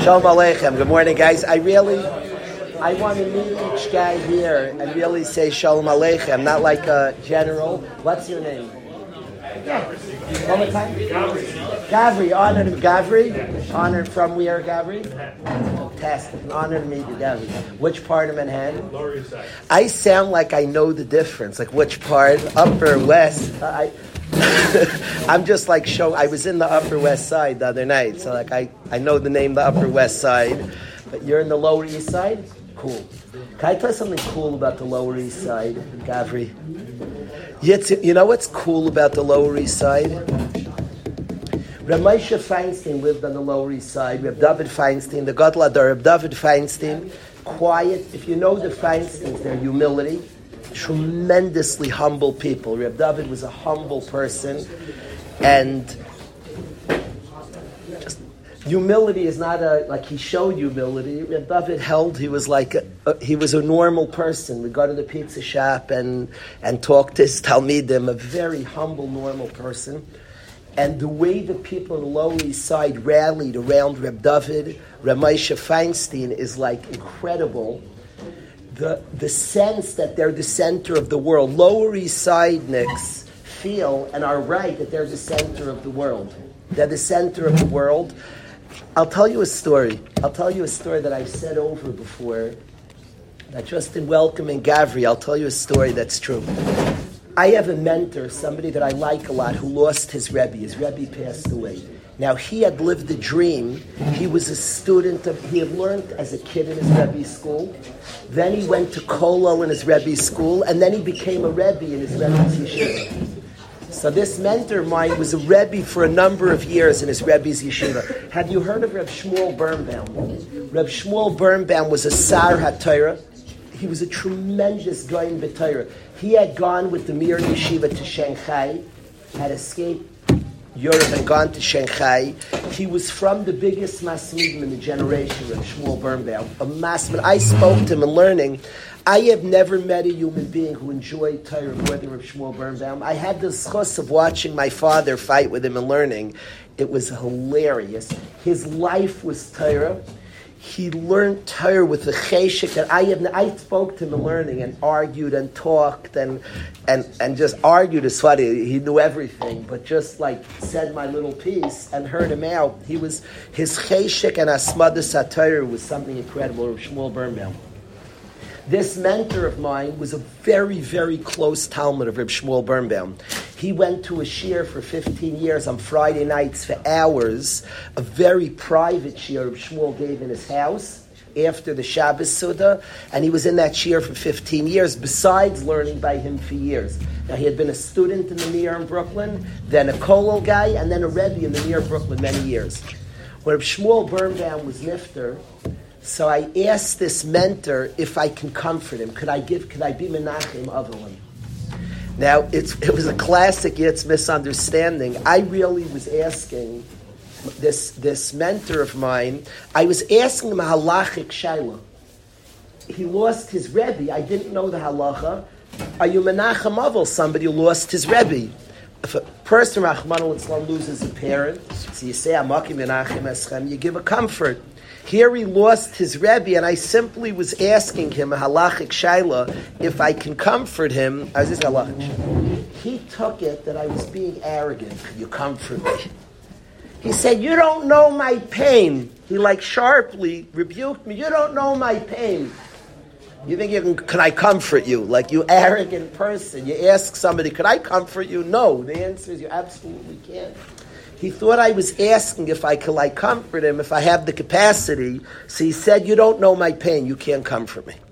Shalom Aleichem. Good morning, guys. I want to meet each guy here and really say Shalom Aleichem, not like a general. What's your name? Yeah. One more time. Gavri. Honored Gavri. Honored from where, Gavri? Fantastic. An honor to meet you, Gavri. Which part of Manhattan? Lower East Side. I sound like I know the difference. Like which part? Upper, West? I'm just like I was in the Upper West Side the other night, so like I know the name the Upper West Side, but you're in the Lower East Side? Cool. Can I tell you something cool about the Lower East Side, Gavri? You know what's cool about the Lower East Side? Reb Moshe Feinstein lived on the Lower East Side. Reb David Feinstein, the Gadol Adar, Reb David Feinstein, quiet. If you know the Feinsteins, their humility, tremendously humble people. Reb David was a humble person, and just humility is not like he showed humility. Reb David he was like he was a normal person. We go to the pizza shop and talk to his Talmidim, a very humble, normal person. And the way the people on the Lower East Side rallied around Reb David, Reb Moshe Feinstein is like incredible. The sense that they're the center of the world. Lower East Sidenicks feel and are right that they're the center of the world. They're the center of the world. I'll tell you a story that I've said over before. That just in welcoming Gavri, I'll tell you a story that's true. I have a mentor, somebody that I like a lot, who lost his Rebbe. His Rebbe passed away. Now, he had lived the dream. He was a student he had learned as a kid in his Rebbe's school. Then he went to Kollel in his Rebbe's school, and then he became a Rebbe in his Rebbe's yeshiva. So this mentor of mine was a Rebbe for a number of years in his Rebbe's yeshiva. Have you heard of Reb Shmuel Birnbaum? Reb Shmuel Birnbaum was a Sar HaTorah. He was a tremendous guy in B'Torah. He had gone with the Mir Yeshiva to Shanghai, had escaped Europe and gone to Shanghai. He was from the biggest Masmidim in the generation of Shmuel Birnbaum. A Masmid. I spoke to him in learning. I have never met a human being who enjoyed Torah more than Shmuel Birnbaum. I had the schus of watching my father fight with him in learning. It was hilarious. His life was Torah. He learned Torah with the cheshik that I spoke to him in learning and argued and talked and just argued as funny. He knew everything, but just like said my little piece and heard him out. His cheshik and asmadas HaTorah was something incredible. Shmuel Birnbaum. This mentor of mine was a very, very close Talmud of Reb Shmuel Birnbaum. He went to a shiur for 15 years on Friday nights for hours, a very private shiur Reb Shmuel gave in his house after the Shabbos Suda, and he was in that shiur for 15 years, besides learning by him for years. Now, he had been a student in the Mir in Brooklyn, then a Kollel guy, and then a Rebbe in the Mir Brooklyn many years. When Reb Shmuel Birnbaum was nifter, so I asked this mentor if I can comfort him. Could I be Menachem Avalim? Now, it was a classic Yitz misunderstanding. I really was asking this mentor of mine, I was asking him a halachic shayla. He lost his Rebbe. I didn't know the halacha. Are you Menachem Aval, somebody who lost his Rebbe? If a person, Rahman al-Islam, loses a parent, so you say, Amaki Menachem Eschem, you give a comfort. Here he lost his Rebbe, and I simply was asking him a halachic shayla if I can comfort him. I was just halachic shayla. He took it that I was being arrogant. You comfort me. He said, you don't know my pain. He sharply rebuked me. You don't know my pain. You think can I comfort you? Like you arrogant person. You ask somebody, could I comfort you? No. The answer is you absolutely can't. He thought I was asking if I could comfort him, if I have the capacity. So he said, you don't know my pain, you can't comfort me.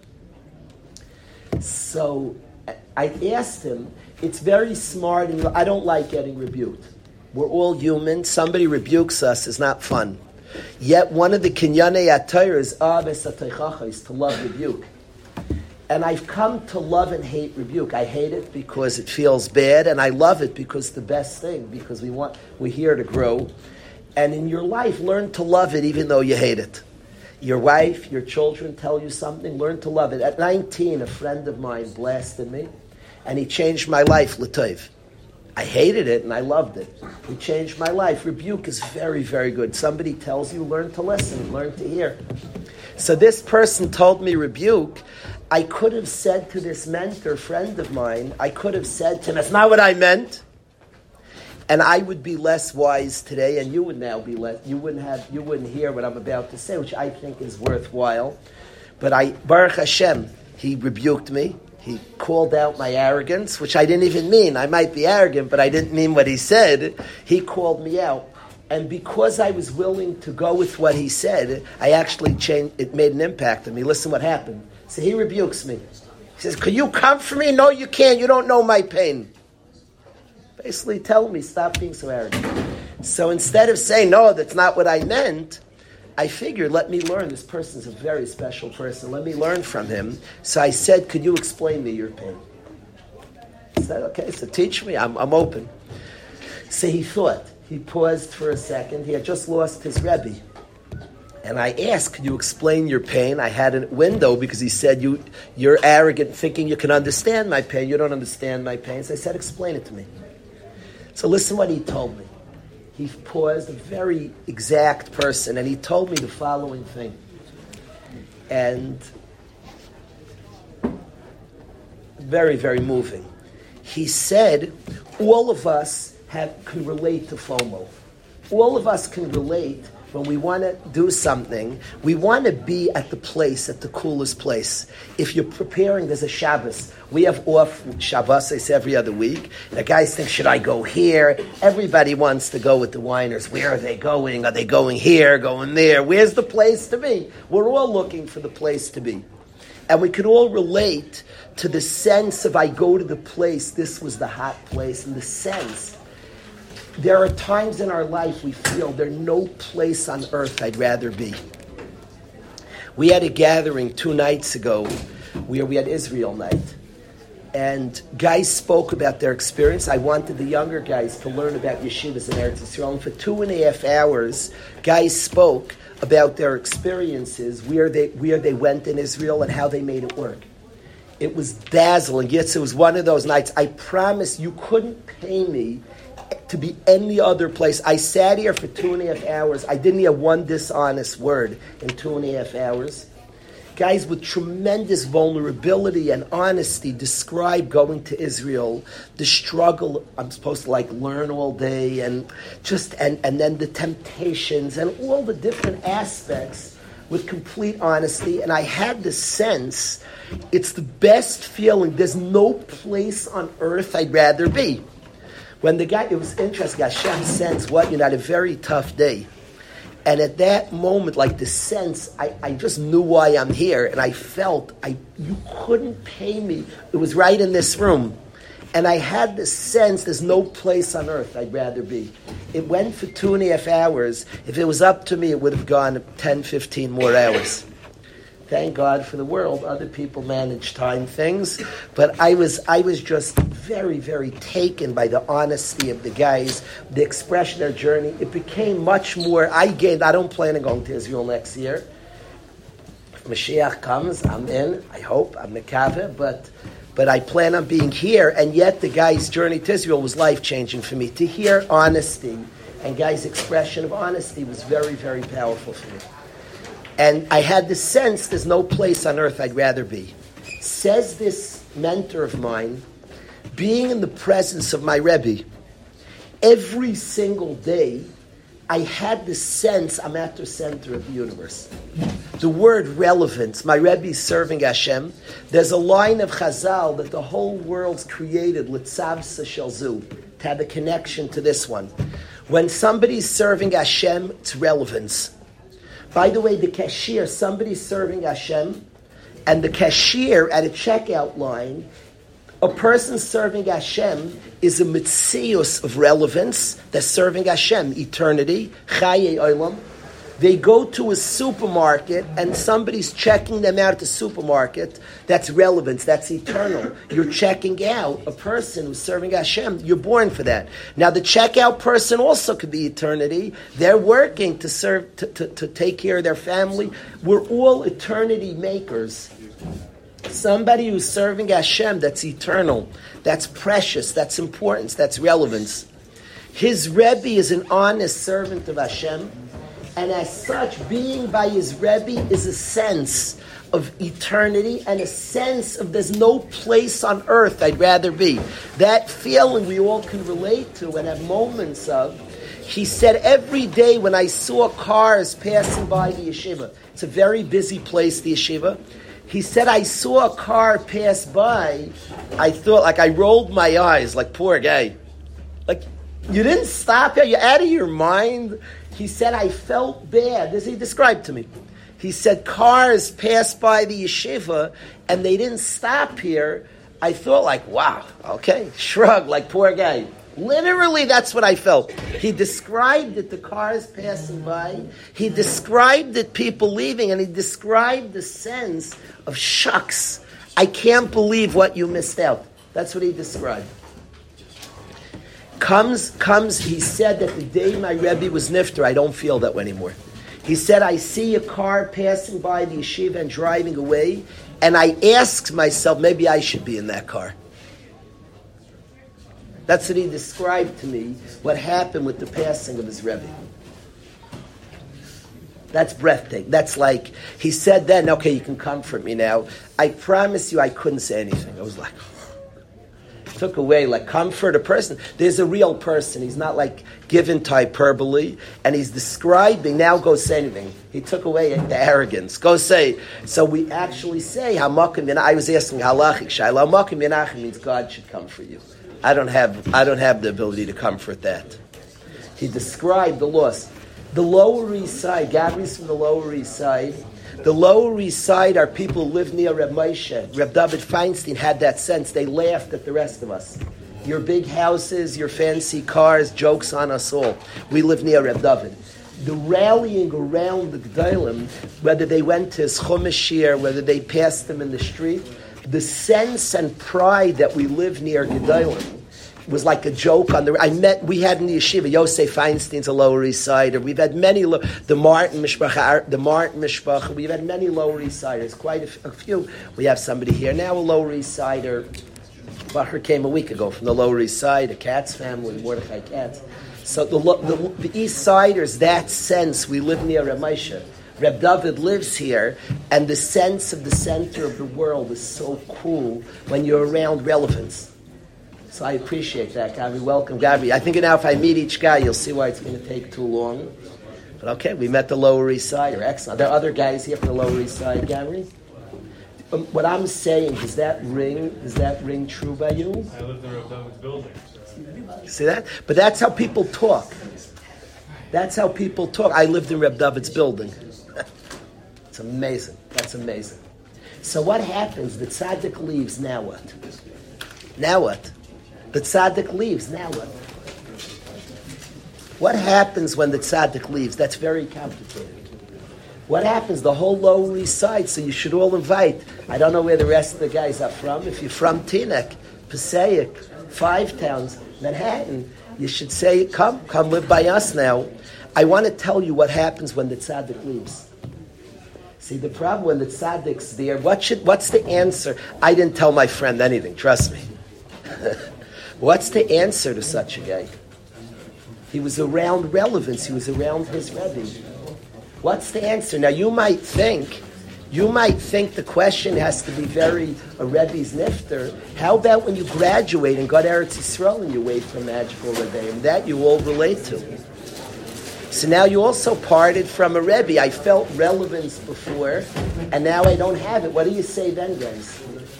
So I asked him, it's very smart, and I don't like getting rebuked. We're all human. Somebody rebukes us is not fun. Yet one of the kinyanei HaTorah is to love rebuke. And I've come to love and hate rebuke. I hate it because it feels bad, and I love it because it's the best thing, because we're here to grow. And in your life, learn to love it even though you hate it. Your wife, your children tell you something, learn to love it. At 19, a friend of mine blasted me, and he changed my life, l'tov. I hated it and I loved it. It changed my life. Rebuke is very, very good. Somebody tells you, learn to listen, learn to hear. So this person told me rebuke. I could have said to this mentor, friend of mine, I could have said to him, that's not what I meant. And I would be less wise today, and you would now be less, you wouldn't hear what I'm about to say, which I think is worthwhile. But Baruch Hashem, he rebuked me. He called out my arrogance, which I didn't even mean. I might be arrogant, but I didn't mean what he said. He called me out. And because I was willing to go with what he said, I actually changed, it made an impact on me. Listen what happened. So he rebukes me. He says, can you come for me? No, you can't. You don't know my pain. Basically tell me, stop being so arrogant. So instead of saying, no, that's not what I meant, I figured, let me learn. This person's a very special person. Let me learn from him. So I said, could you explain me your pain? He said, okay, so teach me. I'm open. So he thought. He paused for a second. He had just lost his Rebbe. And I asked, could you explain your pain? I had a window because he said, you're arrogant thinking you can understand my pain. You don't understand my pain. So I said, explain it to me. So listen what he told me. He paused, a very exact person, and he told me the following thing. And very, very moving. He said, all of us can relate to FOMO. All of us can relate when we want to do something. We want to be at the place, at the coolest place. If you're preparing, there's a Shabbos. We have off Shabbos every other week. The guys think, should I go here? Everybody wants to go with the whiners. Where are they going? Are they going here, going there? Where's the place to be? We're all looking for the place to be. And we can all relate to the sense of I go to the place, this was the hot place, and the sense. There are times in our life we feel there's no place on earth I'd rather be. We had a gathering 2 nights ago where we had Israel night. And guys spoke about their experience. I wanted the younger guys to learn about yeshivas in Eretz Yisrael. And for 2.5 hours, guys spoke about their experiences, where they went in Israel and how they made it work. It was dazzling. Yes, it was one of those nights. I promise you couldn't pay me to be any other place. I sat here for 2.5 hours. I didn't hear one dishonest word in 2.5 hours. Guys with tremendous vulnerability and honesty describe going to Israel, the struggle. I'm supposed to learn all day and then the temptations and all the different aspects with complete honesty. And I had the sense it's the best feeling. There's no place on earth I'd rather be. When the guy, it was interesting, Hashem sensed you had a very tough day. And at that moment, the sense, I just knew why I'm here. And I felt, you couldn't pay me. It was right in this room. And I had the sense there's no place on earth I'd rather be. It went for 2.5 hours. If it was up to me, it would have gone 10, 15 more hours. Thank God for the world. Other people manage time things. But I was just very, very taken by the honesty of the guys, the expression of their journey. It became much more, I don't plan on going to Israel next year. If Mashiach comes, I'm in, I hope, I'm Mekaveh, but I plan on being here. And yet the guy's journey to Israel was life-changing for me. To hear honesty and guy's expression of honesty was very, very powerful for me. And I had the sense there's no place on earth I'd rather be. Says this mentor of mine, being in the presence of my Rebbe, every single day, I had the sense I'm at the center of the universe. The word relevance, my Rebbe is serving Hashem. There's a line of Chazal that the whole world's created, Litzavsa Shalzu, to have a connection to this one. When somebody's serving Hashem, it's relevance. By the way, the cashier, somebody's serving Hashem, and the cashier at a checkout line, a person serving Hashem is a mitzius of relevance. They're serving Hashem, eternity, Chaye Olam. They go to a supermarket and somebody's checking them out at the supermarket. That's relevance, that's eternal. You're checking out a person who's serving Hashem. You're born for that. Now the checkout person also could be eternity. They're working to serve, to take care of their family. We're all eternity makers. Somebody who's serving Hashem, that's eternal, that's precious, that's importance, that's relevance. His Rebbe is an honest servant of Hashem, and as such, being by his Rebbe is a sense of eternity and a sense of there's no place on earth I'd rather be. That feeling we all can relate to and have moments of. He said, every day when I saw cars passing by the yeshiva, it's a very busy place, the yeshiva. He said, I saw a car pass by, I thought, like I rolled my eyes, like poor guy. Like, you didn't stop here, you're out of your mind. He said, I felt bad. This he described to me. He said, cars passed by the yeshiva and they didn't stop here. I thought like, wow, okay, shrug, like poor guy. Literally, that's what I felt. He described it, the cars passing by. He described it, people leaving, and he described the sense of shucks. I can't believe what you missed out. That's what he described. Comes, he said that the day my Rebbe was nifter, I don't feel that way anymore. He said, I see a car passing by the yeshiva and driving away, and I asked myself, maybe I should be in that car. That's what he described to me, what happened with the passing of his Rebbe. That's breathtaking. That's like, he said then, okay, you can comfort me now. I promise you I couldn't say anything. I was like, took away, like comfort a person. There's a real person. He's not like given to hyperbole. And he's describing, now go say anything. He took away the arrogance. Go say. So we actually say, Hamakim Yanach. I was asking halachic shayla. Hamakim Yanach means God should comfort you. I don't have the ability to comfort that. He described the loss. The Lower East Side, Gabri's from the Lower East Side. The Lower East Side are people who live near Reb Moshe. Reb David Feinstein had that sense. They laughed at the rest of us. Your big houses, your fancy cars, jokes on us all. We live near Reb David. The rallying around the Gdolim, whether they went to his Chumash shir, whether they passed them in the street, the sense and pride that we live near Gdolim was like a joke on we had in the yeshiva, Yosef Feinstein's a Lower East Sider. We've had many, the Martin Mishpacha, we've had many Lower East Siders, quite a few. We have somebody here now, a Lower East Sider. Bacher came a week ago from the Lower East Side, a Katz family, Mordechai Katz. So the East Siders, that sense, we live near Reb Moshe. Reb David lives here, and the sense of the center of the world is so cool when you're around relevance. So I appreciate that, Gabby. Welcome, Gabby. I think now if I meet each guy, you'll see why it's going to take too long. But okay, we met the Lower East Side. Excellent. There are other guys here from the Lower East Side, Gabby. What I'm saying, does that ring true by you? I lived in Reb David's building. See that? But that's how people talk. That's how people talk. I lived in Reb David's building. It's amazing. That's amazing. So what happens? The tzaddik leaves, now what? Now what? The tzaddik leaves, now what? What happens when the tzaddik leaves? That's very complicated. What happens? The whole Lower East Side, so you should all invite. I don't know where the rest of the guys are from. If you're from Teaneck, Passaic, Five Towns, Manhattan, you should say, come live by us now. I want to tell you what happens when the tzaddik leaves. See, the problem when the tzaddik's there, what's the answer? I didn't tell my friend anything, trust me. What's the answer to such a guy? He was around relevance. He was around his Rebbe. What's the answer? Now, you might think the question has to be a Rebbe's nifter. How about when you graduate and got Eretz Yisrael and you wait for magical Rebbe? And that you all relate to. So now you also parted from a Rebbe. I felt relevance before, and now I don't have it. What do you say then, guys?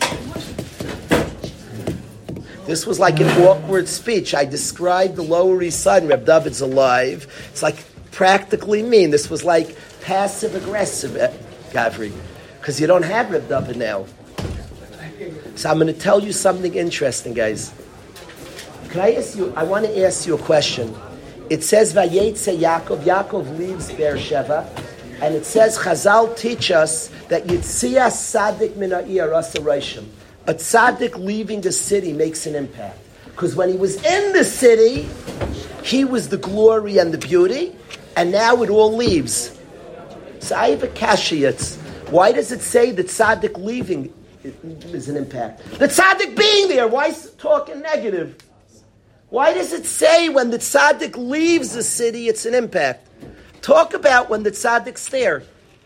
This was like an awkward speech. I described the Lower East Side, and Reb David's alive. It's like practically mean. This was like passive-aggressive, Gavri, because you don't have Reb David now. So I'm going to tell you something interesting, guys. Can I ask you? I want to ask you a question. It says, Vayetze Yaakov. Yaakov leaves Beersheba, and it says, Chazal teach us that Yitzias Sadik Min Ha'ir Asa Reishim. A tzaddik leaving the city makes an impact. Because when he was in the city, he was the glory and the beauty, and now it all leaves. So I have a kashiyat. Why does it say that tzaddik leaving is an impact. The tzaddik being there, why is it talking negative? Why does it say when the tzaddik leaves the city, it's an impact? Talk about when the tzaddik's there.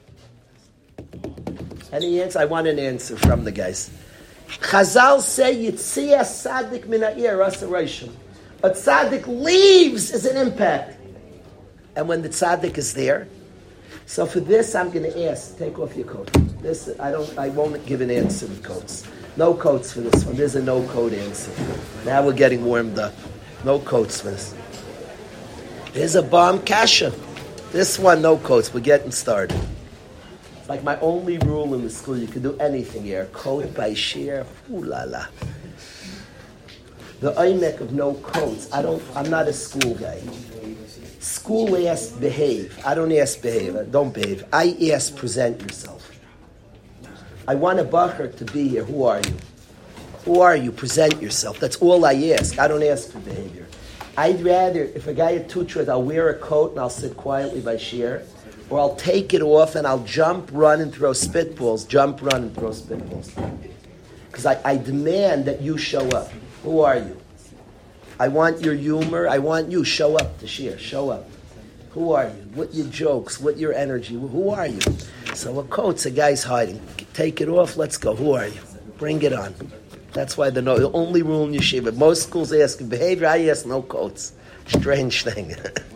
Any answer? I want an answer from the guys. Chazal say, Yitzia tzaddik min ha'ir rasa reishim. A tzaddik leaves is an impact. And when the tzaddik is there, so for this I'm going to ask, take off your coat. This I won't give an answer with coats. No coats for this one. There's a no coat answer. Now we're getting warmed up. No coats for this. There's a bomb kasha. This one, no coats. We're getting started. It's like my only rule in the school. You can do anything here. Coat by shear. Ooh la la. The oimek of no coats. I'm not a school guy. School asks behave. I don't ask behave. Don't behave. I ask present yourself. I want a bacher to be here. Who are you? Who are you? Present yourself. That's all I ask. I don't ask for behavior. I'd rather, if a guy at Tutras, I'll wear a coat and I'll sit quietly by shear, or I'll take it off and I'll jump, run, and throw spitballs. Jump, run, and throw spitballs. Because I demand that you show up. Who are you? I want your humor. I want you. Show up to shear. Show up. Who are you? What your jokes? What your energy? Who are you? So a coat's a guy's hiding. Take it off. Let's go. Who are you? Bring it on. That's why the only rule in yeshiva. Most schools ask behavior. I ask no coats. Strange thing.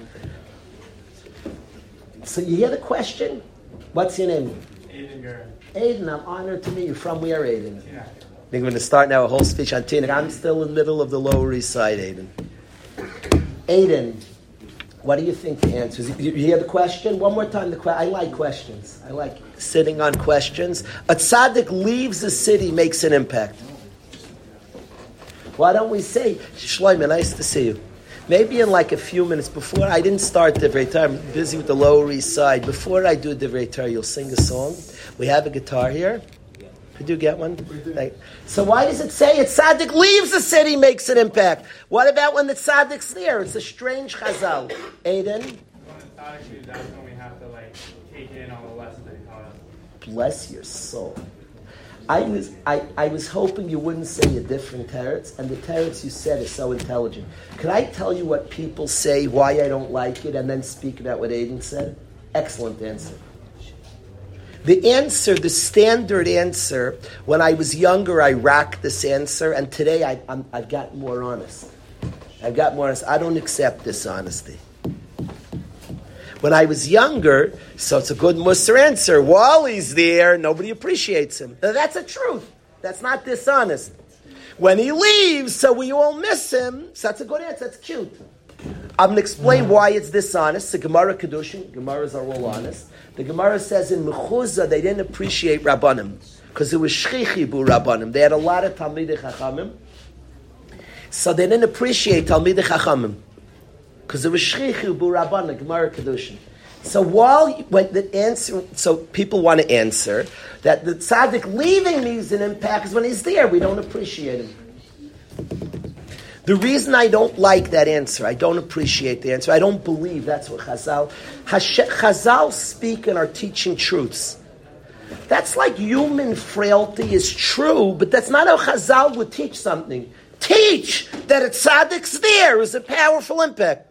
So you hear the question? What's your name? Aiden Gurin. Aiden, I'm honored to meet you. From where, Aiden? Yeah. I think we're going to start now a whole speech on Tinnik. I'm still in the middle of the Lower East Side, Aiden. Aiden, what do you think the answer is? You hear the question? One more time. I like questions. I like sitting on questions. A tzaddik leaves the city, makes an impact. Why don't we say, Shloimeh, nice to see you. Maybe in like a few minutes before, I didn't start Divrei Torah, I'm busy with the Lower East Side. Before I do Divrei Torah, you'll sing a song. We have a guitar here. Could you get one? So why does it say a tzaddik leaves the city, makes an impact? What about when the tzaddik's there? It's a strange chazal. Aiden? When the tzaddik leaves, that's when we have to take in all the lessons that he taught us. Bless your soul. I was hoping you wouldn't say a different teretz, and the teretz you said is so intelligent. Could I tell you what people say, why I don't like it, and then speak about what Aiden said? Excellent answer. The answer, the standard answer, when I was younger, I racked this answer, and today I've gotten more honest. I don't accept dishonesty. When I was younger, so it's a good Musar answer. While he's there, nobody appreciates him. Now, that's the truth. That's not dishonest. When he leaves, so we all miss him, so that's a good answer. That's cute. I'm going to explain why it's dishonest. The Gemara Kedushin, Gemaras are all honest. The Gemara says in Mechuzah they didn't appreciate Rabbanim because it was Shchichibu Rabbanim. They had a lot of Talmidei Chachamim, so they didn't appreciate Talmidei Chachamim because it was Shchichibu Rabbanim. Gemara Kedushin. So when the answer, so people want to answer that the tzaddik leaving means an impact is when he's there. We don't appreciate him. The reason I don't like that answer, I don't appreciate the answer, I don't believe that's what Chazal speak and are teaching truths. That's like human frailty is true, but that's not how Chazal would teach something. Teach that a tzaddik's there is a powerful impact.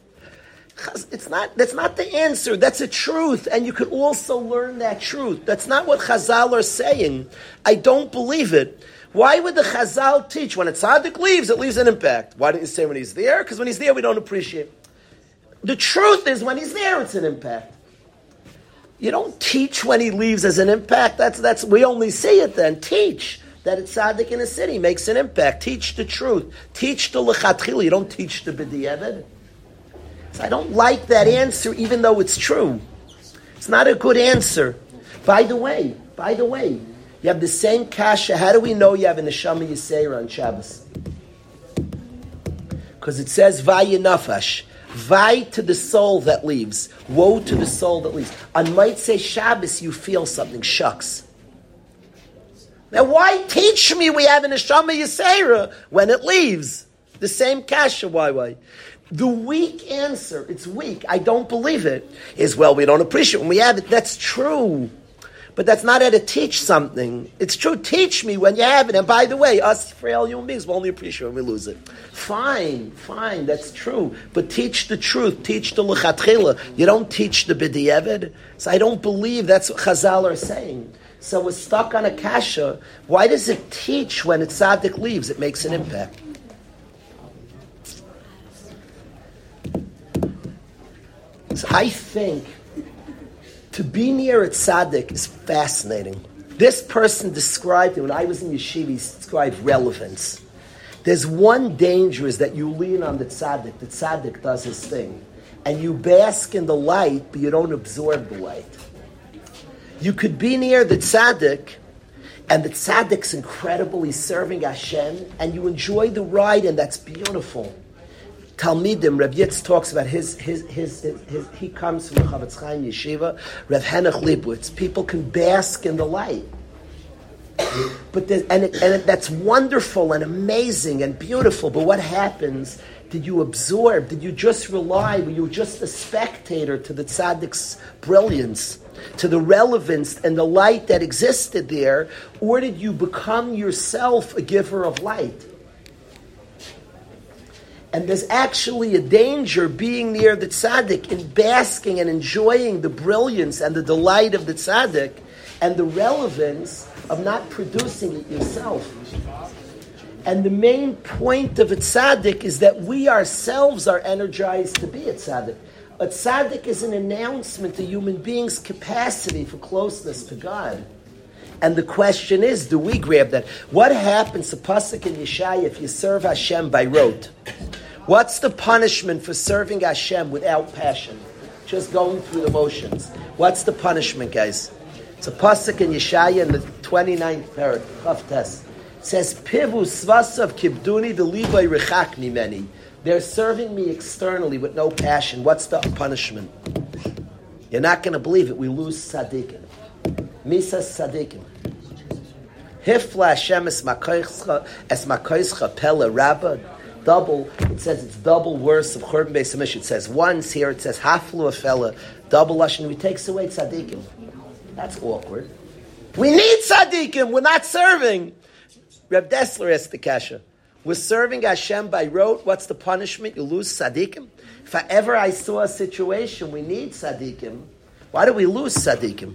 That's not the answer, that's a truth, and you could also learn that truth. That's not what Chazal are saying. I don't believe it. Why would the Chazal teach when a tzaddik leaves, it leaves an impact? Why didn't you say when he's there? Because when he's there, we don't appreciate. The truth is, when he's there, it's an impact. You don't teach when he leaves as an impact. That's we only see it then. Teach that a tzaddik in a city makes an impact. Teach the truth. Teach the lechatchila. You don't teach the b'diavad. So I don't like that answer, even though it's true. It's not a good answer. By the way, you have the same kasha. How do we know you have a neshama yisera on Shabbos? Because it says vay nafash. Vay to the soul that leaves. Woe to the soul that leaves. On might say Shabbos, you feel something. Shucks. Now why teach me we have a neshama yisera when it leaves? The same kasha. Why? The weak answer, it's weak, I don't believe it, is, well, we don't appreciate it when we have it. That's true. But that's not how to teach something. It's true, teach me when you have it. And by the way, us frail human beings will only appreciate when we lose it. Fine, that's true. But teach the truth, teach the lechatchila. You don't teach the b'di'evid. So I don't believe that's what Chazal are saying. So we're stuck on a kasha. Why does it teach when a tzaddik leaves? It makes an impact. So I think to be near a tzaddik is fascinating. This person described it when I was in yeshiva. He described relevance. There's one danger is that you lean on the tzaddik. The tzaddik does his thing, and you bask in the light, but you don't absorb the light. You could be near the tzaddik, and the tzaddik's incredible. He's serving Hashem, and you enjoy the ride, and that's beautiful. Talmidim, Reb Yitz talks about his he comes from Chavetz Chaim Yeshiva, Reb Henoch Leibowitz. People can bask in the light. But that's wonderful and amazing and beautiful. But what happens? Did you absorb? Did you just rely? Were you just a spectator to the tzaddik's brilliance, to the relevance and the light that existed there? Or did you become yourself a giver of light? And there's actually a danger being near the tzaddik in basking and enjoying the brilliance and the delight of the tzaddik and the relevance of not producing it yourself. And the main point of a tzaddik is that we ourselves are energized to be a tzaddik. A tzaddik is an announcement to human beings' capacity for closeness to God. And the question is, do we grab that? What happens to Pasuk in Yeshaya if you serve Hashem by rote? What's the punishment for serving Hashem without passion? Just going through the motions. What's the punishment, guys? It's a Pasuk in Yeshaya in the 29th parak, Chav Tes. It says, Pivu svasav kibduni v'livay rechak mimeni. They're serving me externally with no passion. What's the punishment? You're not going to believe it. We lose tzaddikim. Misas tzaddikim. Hifla Hashem es makoischa pella rabba. Double, it says it's double worse of Churban Beis Hamish. It says once here, it says haflu a fella, double lashon. We takes away tzaddikim. That's awkward. We need tzaddikim. We're not serving. Reb Dessler asked the kasha. We're serving Hashem by rote. What's the punishment? You lose tzaddikim. If ever I saw a situation we need tzaddikim, why do we lose tzaddikim?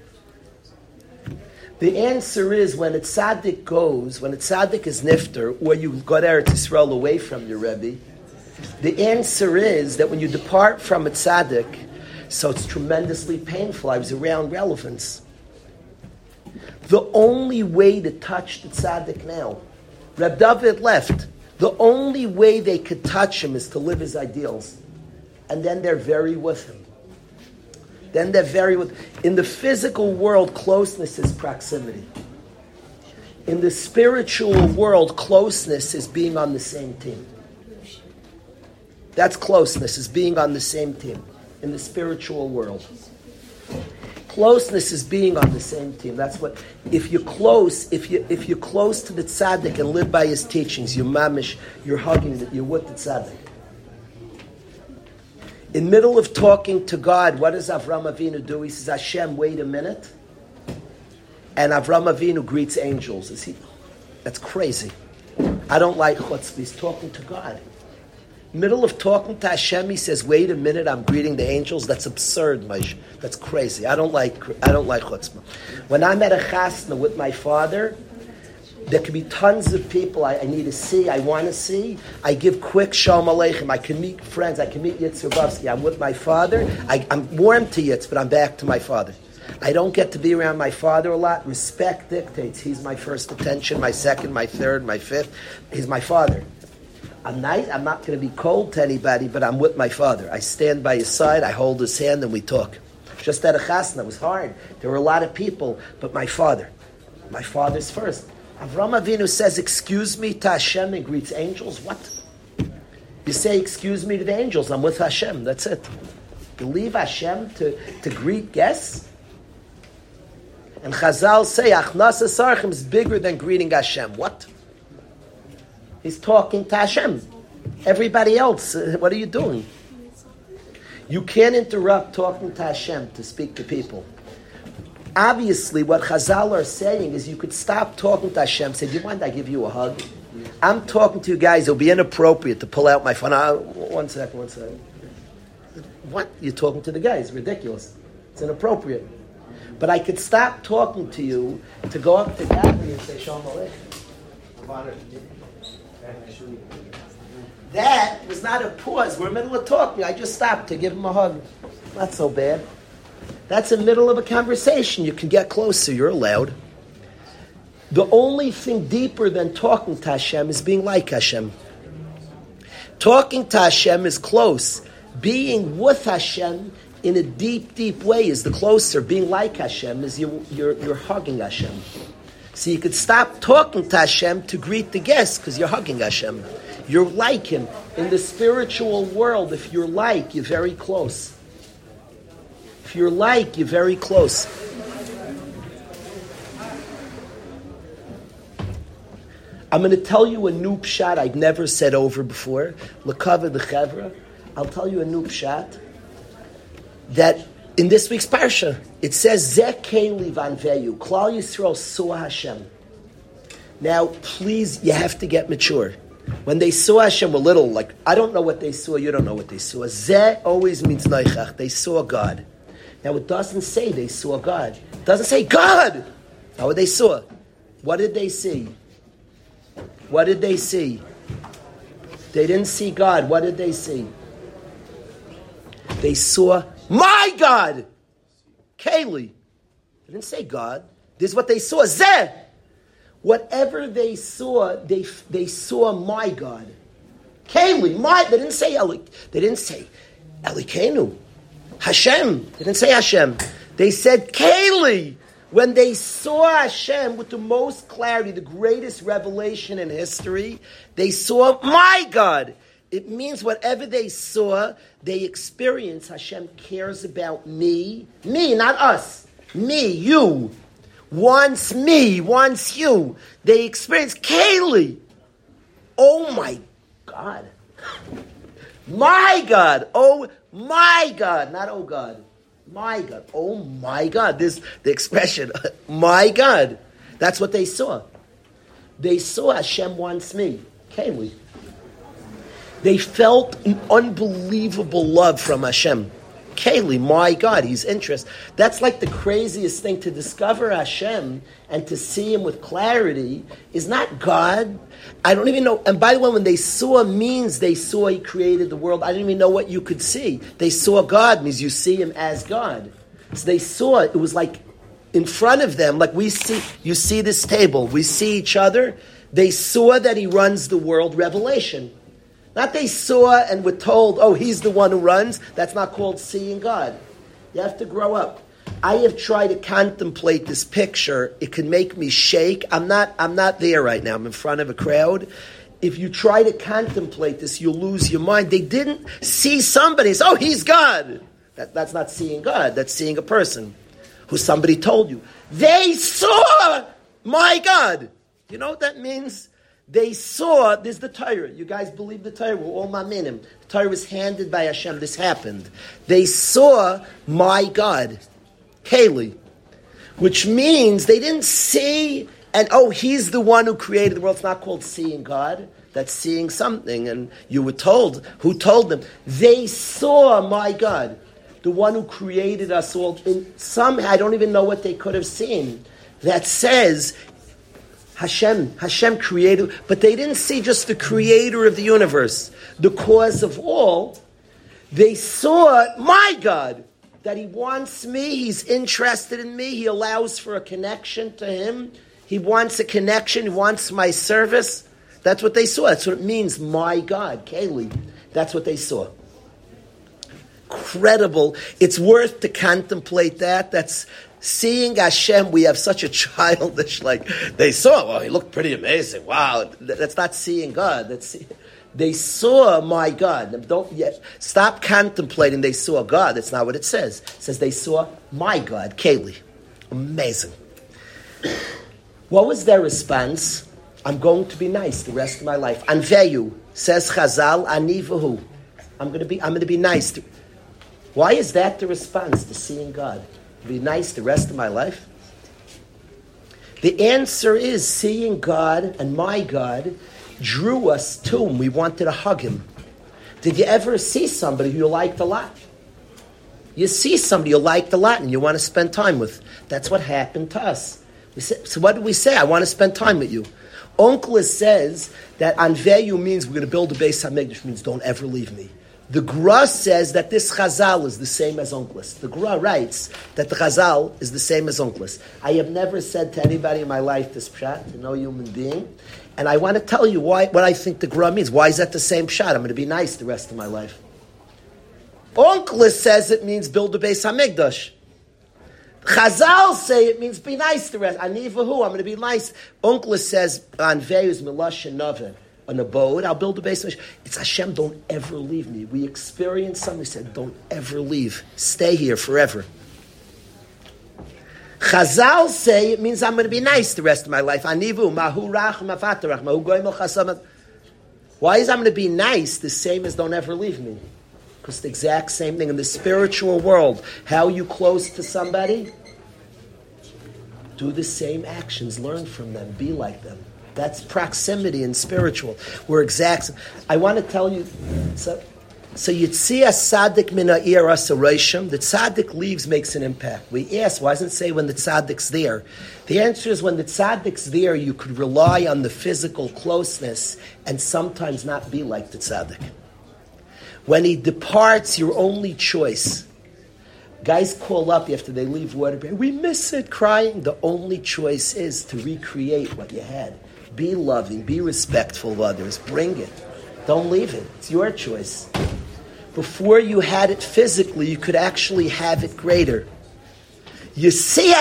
The answer is when a tzaddik goes, when a tzaddik is nifter, or you go to Eretz Yisrael away from your Rebbe, the answer is that when you depart from a tzaddik, so it's tremendously painful. I was around relevance. The only way to touch the tzaddik now, Reb David left, the only way they could touch him is to live his ideals. And then they're very with him. In the physical world, closeness is proximity. In the spiritual world, closeness is being on the same team. That's closeness, is being on the same team. In the spiritual world. Closeness is being on the same team. That's what, if you're close to the tzaddik and live by his teachings, you're mamish, you're hugging, you're with the tzaddik. In middle of talking to God, what does Avram Avinu do? He says, Hashem, wait a minute. And Avram Avinu greets angels. That's crazy. I don't like chutzpah. He's talking to God. Middle of talking to Hashem, he says, wait a minute, I'm greeting the angels. That's absurd, Moshe. That's crazy. I don't like chutzpah. When I'm at a chasna with my father, there could be tons of people I need to see, I want to see. I give quick shalom aleichem. I can meet friends. I can meet Yitzhak Rabovsky. I'm with my father. I'm warm to Yitz, but I'm back to my father. I don't get to be around my father a lot. Respect dictates. He's my first attention, my second, my third, my fifth. He's my father. I'm nice. I'm not going to be cold to anybody, but I'm with my father. I stand by his side. I hold his hand, and we talk. Just at a chasna, it was hard. There were a lot of people, but my father's first. Avram Avinu says, excuse me to Hashem and greets angels. What? You say, excuse me to the angels. I'm with Hashem. That's it. You leave Hashem to greet guests? And Chazal say, Achnasa Sarchim is bigger than greeting Hashem. What? He's talking to Hashem. Everybody else, what are you doing? You can't interrupt talking to Hashem to speak to people. Obviously, what Chazal are saying is you could stop talking to Hashem, say, do you mind I give you a hug? I'm talking to you guys, it'll be inappropriate to pull out my phone. One second. What? You're talking to the guys, ridiculous. It's inappropriate. But I could stop talking to you to go up to Gabby and say, Shalom Aleichem. That was not a pause. We're in the middle of talking. I just stopped to give him a hug. Not so bad. That's in the middle of a conversation. You can get closer. You're allowed. The only thing deeper than talking to Hashem is being like Hashem. Talking to Hashem is close. Being with Hashem in a deep, deep way is the closer. Being like Hashem is you're hugging Hashem. So you could stop talking to Hashem to greet the guests because you're hugging Hashem. You're like Him. In the spiritual world, if you're like, you're very close. If you're like, you're very close. I'm going to tell you a new pshat I've never said over before. L'kavod l'chevra. I'll tell you a new pshat that in this week's parsha it says Zeh keli vanveyu Klal Yisrael saw Hashem. Now, please, you have to get mature. When they saw Hashem, were little. Like I don't know what they saw. You don't know what they saw. Zeh always means noichach. They saw God. Now it doesn't say they saw God. It doesn't say God. How what they saw? What did they see? What did they see? They didn't see God. What did they see? They saw my God. Keli. They didn't say God. This is what they saw. Zeh. Whatever they saw, they saw my God. Keli. My. They didn't say Eli. They didn't say Elikenu. Hashem. They didn't say Hashem. They said Keli. When they saw Hashem with the most clarity, the greatest revelation in history, they saw my God. It means whatever they saw, they experienced. Hashem cares about me. Me, not us. Me, you. Wants me, wants you. They experienced Keli. Oh my God. My God. Oh my God. Not oh God. My God. Oh my God. This the expression. My God. That's what they saw. They saw Hashem wants me. Keli. They felt an unbelievable love from Hashem. Keli, my God, He's interested. That's like the craziest thing, to discover Hashem and to see Him with clarity is not God. I don't even know. And by the way, when they saw means they saw He created the world. I didn't even know what you could see. They saw God means you see Him as God. So they saw it was like in front of them, like we see, you see this table, we see each other. They saw that He runs the world, revelation. Not they saw and were told, oh, He's the one who runs. That's not called seeing God. You have to grow up. I have tried to contemplate this picture. It can make me shake. I'm not there right now. I'm in front of a crowd. If you try to contemplate this, you'll lose your mind. They didn't see somebody and say, oh, He's God. That's not seeing God. That's seeing a person who somebody told you. They saw my God. You know what that means? They saw, there's the Torah. You guys believe the Torah. We're all maminim. The Torah was handed by Hashem. This happened. They saw my God. Keli. Which means they didn't see, and oh, He's the one who created the world. It's not called seeing God. That's seeing something. And you were told, who told them? They saw my God. The one who created us all. In some, I don't even know what they could have seen. That says Hashem created, but they didn't see just the creator of the universe, the cause of all. They saw my God, that He wants me, He's interested in me, He allows for a connection to Him, He wants a connection, He wants my service. That's what they saw. That's what it means, my God, Keli. That's what they saw. Incredible. It's worth to contemplate that. That's seeing Hashem. We have such a childish, like, they saw, well, He looked pretty amazing. Wow. That's not seeing God. They saw my God. Don't yet stop contemplating they saw God. That's not what it says. It says they saw my God, Keli. Amazing. What was their response? I'm going to be nice the rest of my life. Anveyu, says Chazal, ani v'hu. I'm going to be nice. Why is that the response to seeing God? Be nice the rest of my life? The answer is seeing God, and my God drew us to him. We wanted to hug him. Did you ever see somebody who you liked a lot? You see somebody you liked a lot and you want to spend time with. That's what happened to us. So what did we say? I want to spend time with you. Onkelos says that Anveyu means we're going to build a Beis HaMikdash, means don't ever leave me. The Gra says that this Chazal is the same as Onkelos. The Gra writes that the Chazal is the same as Onkelos. I have never said to anybody in my life this pshat, to no human being, and I want to tell you what I think the Gra means. Why is that the same pshat? I'm going to be nice the rest of my life. Onkelos says it means build a Beis HaMikdash. Chazal say it means be nice the rest. Anivahu, I'm going to be nice. Onkelos says Anveyu is Milash and Novin. An abode, I'll build a base. It's Hashem, don't ever leave me. We experienced somebody said, don't ever leave. Stay here forever. Chazal say it means I'm going to be nice the rest of my life. Anivu, mahu rach, mafatarach, mahu goimel chasamat. Why is I'm going to be nice the same as don't ever leave me? Because the exact same thing in the spiritual world. How you close to somebody? Do the same actions. Learn from them. Be like them. That's proximity in spiritual. We're exact. I want to tell you, so Yitzia Tzaddik min ha'ir asarayshim, the Tzaddik leaves makes an impact. We ask, why doesn't it say when the Tzaddik's there? The answer is when the Tzaddik's there, you could rely on the physical closeness and sometimes not be like the Tzaddik. When he departs, your only choice. Guys call up after they leave Waterbury. We miss it, crying. The only choice is to recreate what you had. Be loving, be respectful of others. Bring it. Don't leave it. It's your choice. Before you had it physically, you could actually have it greater. You see,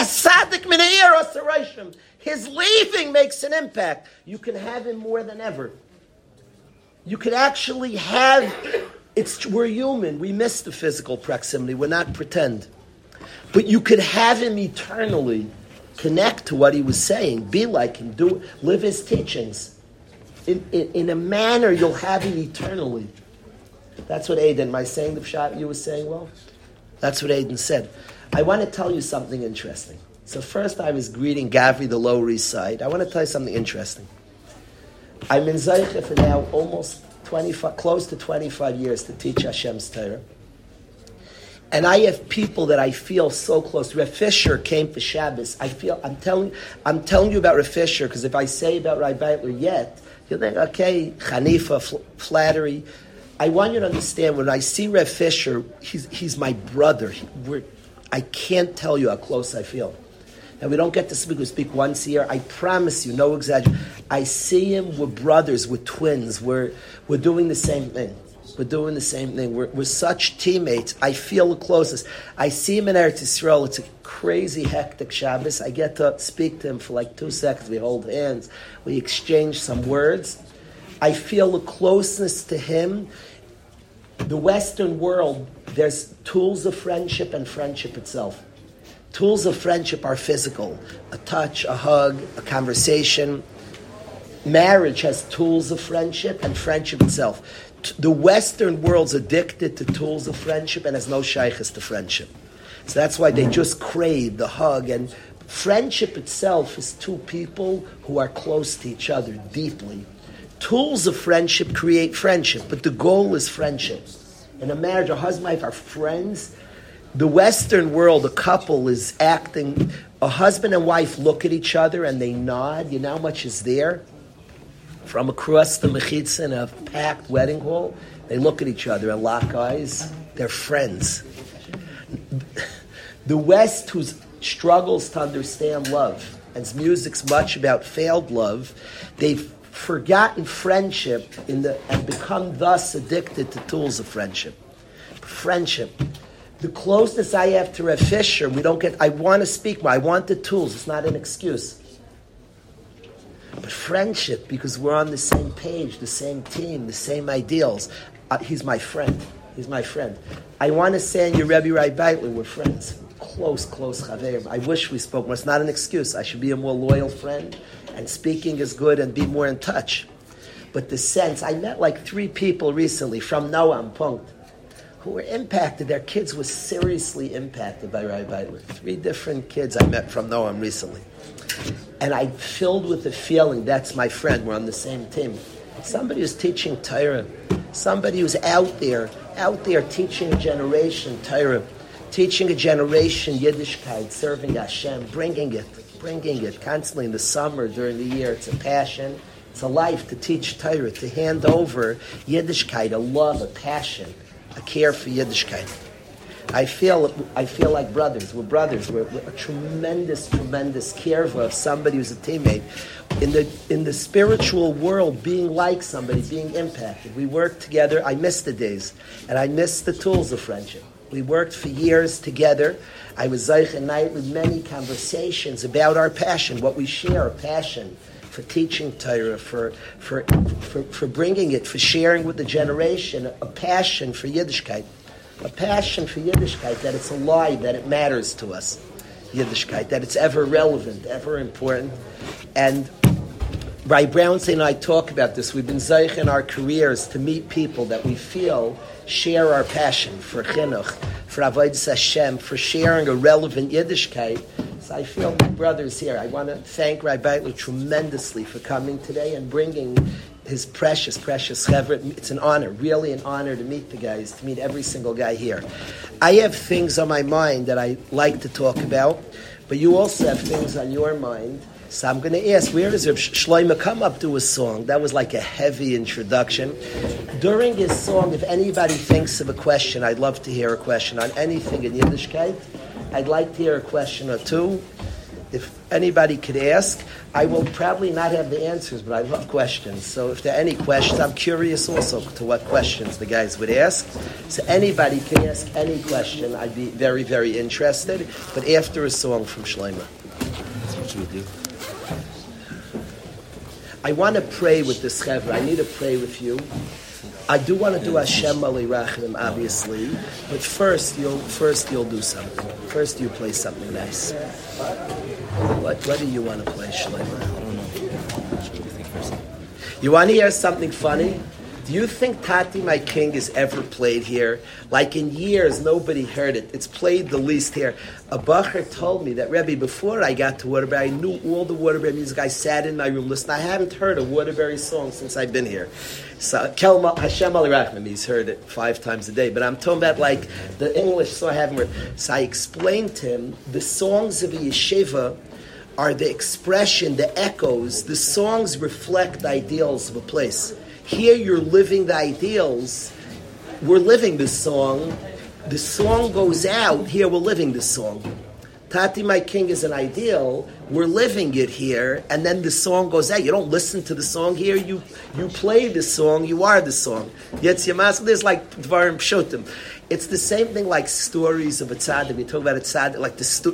his leaving makes an impact. You can have him more than ever. You could actually have... We're human. We miss the physical proximity. We're not pretend. But you could have him eternally. Connect to what he was saying. Be like him. Live his teachings. In a manner, you'll have him eternally. That's what Aiden, am I saying the pshat you were saying well? That's what Aiden said. I want to tell you something interesting. So first I was greeting Gavri, the Lower East Side. I want to tell you something interesting. I'm in Zaycha for now almost 25, close to 25 years to teach Hashem's Torah. And I have people that I feel so close. Rav Fisher came for Shabbos. I'm telling you about Rav Fisher, because if I say about Rabbi Beitler yet, you'll think, okay, Hanifa, flattery. I want you to understand, when I see Rav Fisher, he's my brother. I can't tell you how close I feel. And we don't get to speak. We speak once a year. I promise you, no exaggeration. I see him. We're brothers. We're twins. We're doing the same thing. We're doing the same thing. We're such teammates. I feel the closest. I see him in Eretz Yisrael. It's a crazy, hectic Shabbos. I get to speak to him for like 2 seconds. We hold hands. We exchange some words. I feel the closeness to him. The Western world, there's tools of friendship and friendship itself. Tools of friendship are physical. A touch, a hug, a conversation. Marriage has tools of friendship and friendship itself. The Western world's addicted to tools of friendship and has no shaykhs to friendship. So that's why they just crave the hug. And friendship itself is two people who are close to each other deeply. Tools of friendship create friendship, but the goal is friendship. In a marriage, a husband and wife are friends. The Western world, a couple is acting, a husband and wife look at each other and they nod. You know how much is there? From across the mechitza in a packed wedding hall, they look at each other and lock eyes. They're friends. The West, who struggles to understand love, and music's much about failed love, they've forgotten friendship and become thus addicted to tools of friendship. Friendship. The closeness I have to Rav Fisher, I want to speak more. I want the tools. It's not an excuse. But friendship, because we're on the same page, the same team, the same ideals. He's my friend. He's my friend. I want to say in your Rebbe Rai Beitler, we're friends. Close chaverim. I wish we spoke more. It's not an excuse. I should be a more loyal friend, and speaking is good and be more in touch. But the sense, I met like 3 people recently from Noam, Punkt, who were impacted. Their kids were seriously impacted by Rabbi Beitler. 3 different kids I met from Noam recently. And I filled with the feeling, that's my friend, we're on the same team. Somebody who's teaching Torah. Somebody who's out there teaching a generation Torah, teaching a generation Yiddishkeit, serving Hashem, bringing it constantly in the summer, during the year. It's a passion. It's a life to teach Torah, to hand over Yiddishkeit, a love, a passion, a care for Yiddishkeit. I feel like brothers. We're brothers. We're a tremendous kirva of somebody who's a teammate. In the spiritual world, being like somebody, being impacted. We worked together. I miss the days, and I miss the tools of friendship. We worked for years together. I was Zeich and night with many conversations about our passion, what we share, a passion for teaching Torah, for bringing it, for sharing with the generation, a passion for Yiddishkeit. A passion for Yiddishkeit, that it's alive, that it matters to us. Yiddishkeit, that it's ever relevant, ever important. And Ray Brownstein and I talk about this. We've been zeich in our careers to meet people that we feel share our passion for chinuch, for avodas Hashem, for sharing a relevant Yiddishkeit. So I feel my brothers here. I want to thank Rabbi Beitler tremendously for coming today and bringing his precious chevra. It's an honor, really an honor to meet the guys, to meet every single guy here. I have things on my mind that I like to talk about, but you also have things on your mind. So I'm going to ask, where does Reb Shlomo come up to a song? That was like a heavy introduction. During his song, if anybody thinks of a question, I'd love to hear a question on anything in Yiddishkeit. I'd like to hear a question or two. If anybody could ask, I will probably not have the answers, but I love questions. So if there are any questions, I'm curious also to what questions the guys would ask. So anybody can ask any question. I'd be very, very interested. But after a song from Shlomo. That's what you would do. I want to pray with this chevra. I need to pray with you. I do want to do Hashem Ali Rachim, obviously, but first you'll do something. First you play something nice. What do you want to play, Shlomo? I don't know. What do you think first? You want to hear something funny? Do you think Tati My King is ever played here? Like in years, nobody heard it. It's played the least here. A bacher told me that, Rebbe, before I got to Waterbury, I knew all the Waterbury music. I sat in my room listening. I haven't heard a Waterbury song since I've been here. So Hashem Ali Rachman, he's heard it 5 times a day. But I'm talking about like the English song I haven't heard. So I explained to him, the songs of a yeshiva are the expression, the echoes. The songs reflect the ideals of a place. Here you're living the ideals. We're living this song. The song goes out. Here we're living this song. Tati My King is an ideal. We're living it here. And then the song goes out. You don't listen to the song here. You play the song. You are the song. Yetz Yamas. There's like Dvarim Pshutim. It's the same thing like stories of a tzaddik. We talk about a tzaddik. Like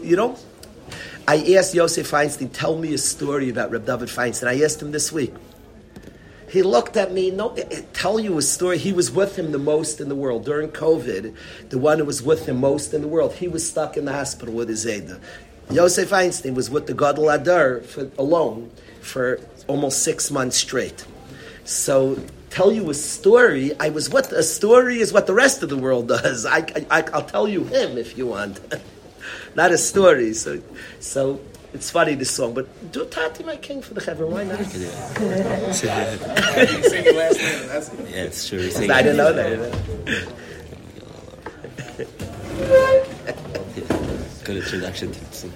I asked Yosef Feinstein, tell me a story about Reb David Feinstein. I asked him this week. He looked at me, tell you a story. He was with him the most in the world. During COVID, the one who was with him most in the world, he was stuck in the hospital with his Zayda. Yosef Feinstein was with the Gadol Adar alone for almost 6 months straight. So, tell you a story. A story is what the rest of the world does. I'll tell you him if you want. Not a story. So it's funny, this song, but do Tati My King for the Chevron. Why not? You can do You sing your last name. That's it. Yeah, it's true. I didn't know that. Good introduction to the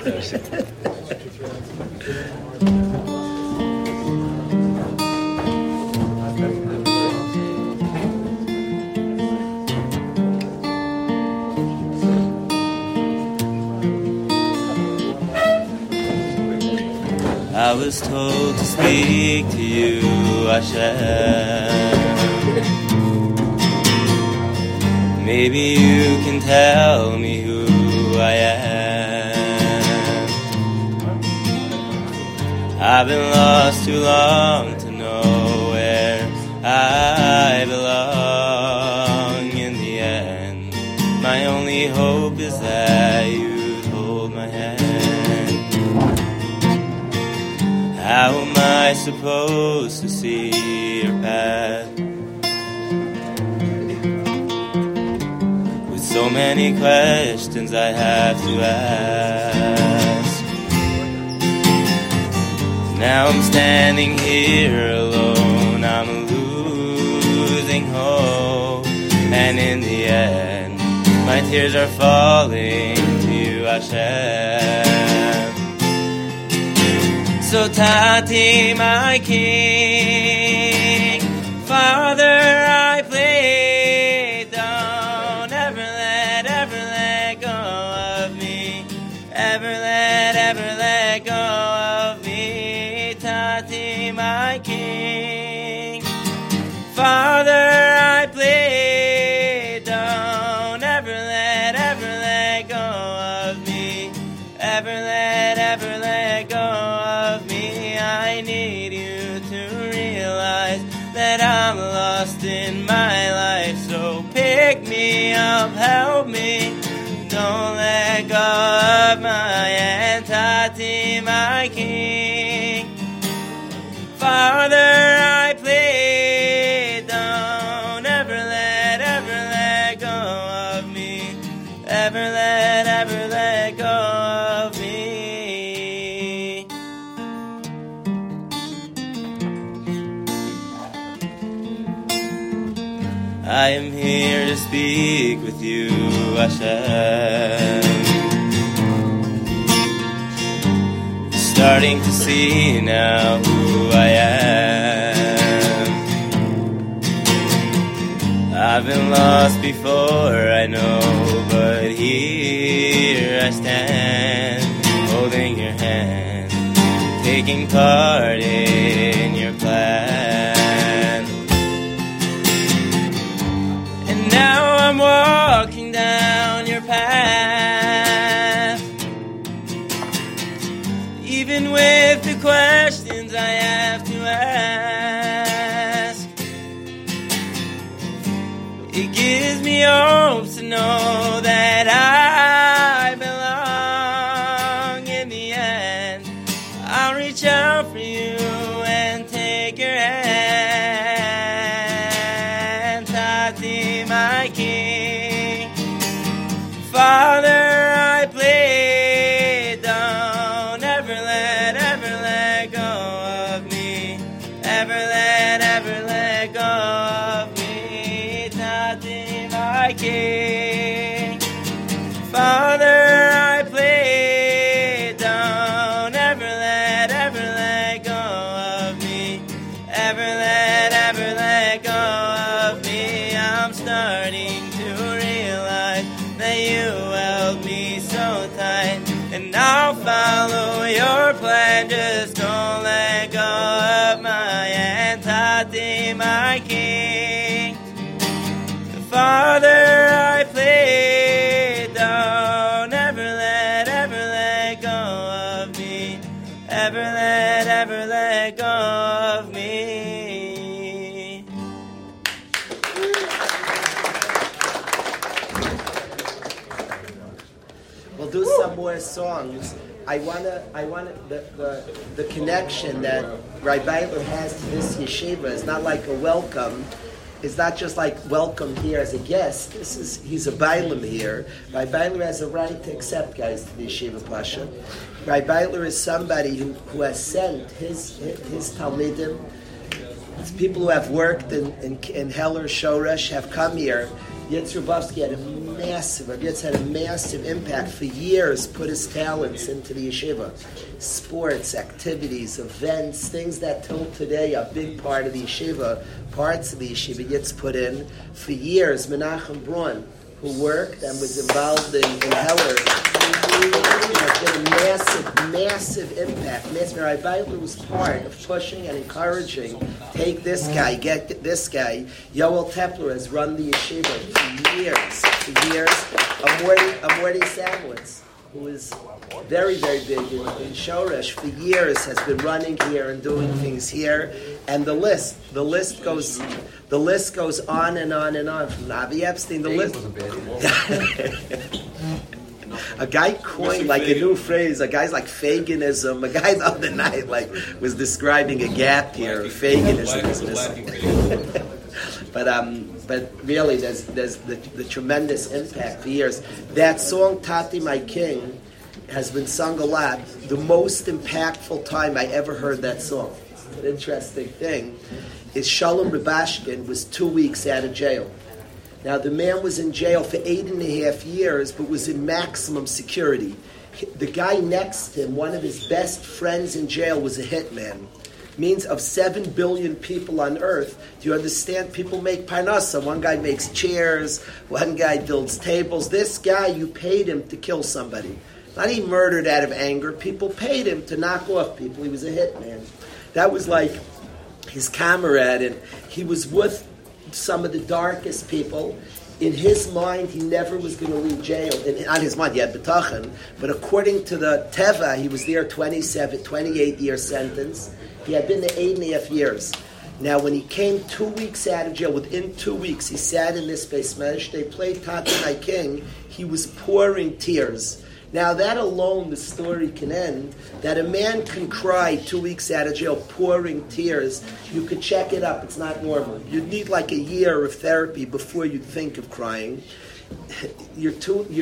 I was told to speak to you, Hashem. Maybe you can tell me who I am. I've been lost too long to know where I belong in the end. My only hope is that you'd hold my hand. How am I supposed to see your path? So many questions I have to ask. Now I'm standing here alone, I'm losing hope, and in the end, my tears are falling to you, Hashem. So Tati, my King, Father, I plead, don't ever let go of me, ever let go of me, Tati, my King, Father, I plead, don't ever let go of me, ever let go of me. I need you to realize that I'm lost in my life, so pick me up, help me, don't let go of my entity, my King. Father, I plead, don't ever let go of me, ever let go of me. I am here to speak with you, Hashem. Starting to see now who I am. I've been lost before, I know, but here I stand, holding your hand, taking part in your plan. And now I'm walking down your path, even with the questions I have to ask. It gives me hope to know that I belong. In the end, I'll reach out for you and take your hand, Tati, my King. Father, I plead, don't ever let go of me, ever let go of me, Tati, my King. Father, I plead, don't ever let go of me, ever let go of me. I'm starting to realize that you held me so tight, and I'll follow your plan. Just don't let go of my entity, my King. Father, I plead, don't ever let go of me, ever let go of me. We'll do some more songs. I wanna the connection that Rabbi Beitler has to this yeshiva is not like a welcome. It's not just like welcome here as a guest. He's a Bailam here. Rabbi Beitler has a right to accept guys to the yeshiva pasha. Rabbi Beitler is somebody who has sent his talmidim. It's people who have worked in Heller, Shoresh, have come here. Yitz Rubovsky had a massive impact for years, put his talents into the yeshiva. Sports, activities, events, things that till today are a big part of the yeshiva, parts of the yeshiva Yitz put in. For years, Menachem Braun, who worked and was involved in Heller, has been a massive impact. Rabbi Beitler was part of pushing and encouraging, take this guy, get this guy. Yoel Tepler has run the yeshiva for years. Amorti Samowitz, who is very, very big in Shoresh for years, has been running here and doing things here. And the list goes on and on and on. From Avi Epstein, the list. A guy coined like a new phrase. A guy's like Faganism. A guy the other night was describing a gap here. Faganism. But but really there's the tremendous impact for years. That song, Tati My King, has been sung a lot. The most impactful time I ever heard that song, an interesting thing, is Shalom Rubashkin was 2 weeks out of jail. Now the man was in jail for 8.5 years, but was in maximum security. The guy next to him, one of his best friends in jail, was a hitman. Means of 7 billion people on earth, do you understand? People make parnasa. One guy makes chairs, one guy builds tables. This guy, you paid him to kill somebody. Not he murdered out of anger. People paid him to knock off people. He was a hitman. That was like his comrade, and he was with some of the darkest people. In his mind, he never was going to leave jail. On his mind, he had betachan, but according to the Teva, he was there 28-year sentence. He had been there 8.5 years. Now, when he came 2 weeks out of jail, within 2 weeks, he sat in this Beis Medrash. They played Tati My King. He was pouring tears. Now, that alone, the story can end, that a man can cry 2 weeks out of jail, pouring tears. You could check it up. It's not normal. You'd need like a year of therapy before you'd think of crying. You're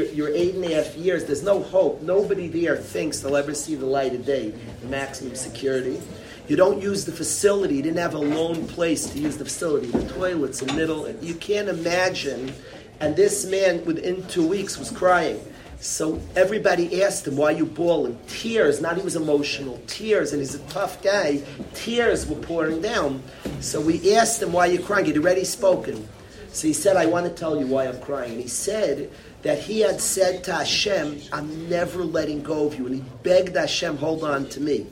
8.5 years. There's no hope. Nobody there thinks they'll ever see the light of day, the maximum security. You don't use the facility. You didn't have a lone place to use the facility. The toilets in the middle. You can't imagine. And this man, within 2 weeks, was crying. So everybody asked him, why are you bawling? Tears, not he was emotional, tears, and he's a tough guy. Tears were pouring down. So we asked him, why are you crying? He'd already spoken. So he said, I want to tell you why I'm crying. And he said that he had said to Hashem, I'm never letting go of you. And he begged Hashem, hold on to me.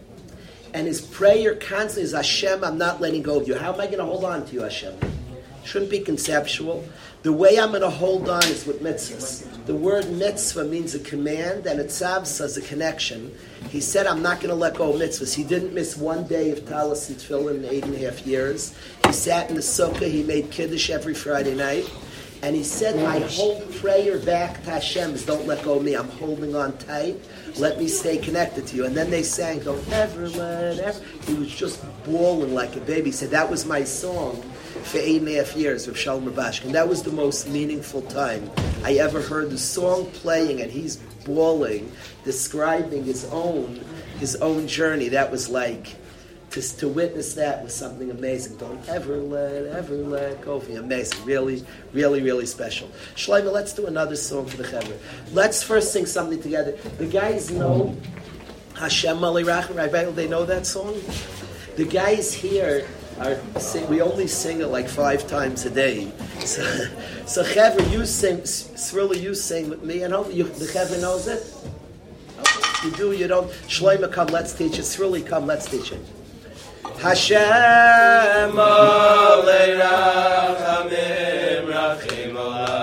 And his prayer constantly is, Hashem, I'm not letting go of you. How am I going to hold on to you, Hashem? Shouldn't be conceptual. The way I'm going to hold on is with mitzvahs. The word mitzvah means a command, and tzavsa is a connection. He said, I'm not going to let go of mitzvahs. He didn't miss one day of talis and tefillin in 8.5 years. He sat in the sukkah. He made kiddush every Friday night. And he said, my whole prayer back to Hashem is, don't let go of me. I'm holding on tight. Let me stay connected to you. And then they sang, don't ever let ever. He was just bawling like a baby. He said, that was my song for 8.5 years with Shalom Rubashkin. That was the most meaningful time I ever heard the song playing, and he's bawling, describing his own journey. That was like, to witness that was something amazing. Don't ever let go of me. Amazing. Really, really, really special. Shlomo, let's do another song for the Chevra. Let's first sing something together. The guys know Hashem Malei Rachem, right? They know that song? The guys here we only sing it like 5 times a day. So Chevra, you sing, Srila, you sing with me, and the Chevra knows it? Okay. You do, you don't. Shlomo, come, let's teach it. Srila, come, let's teach it. Hashem Malei Rachamim Rachim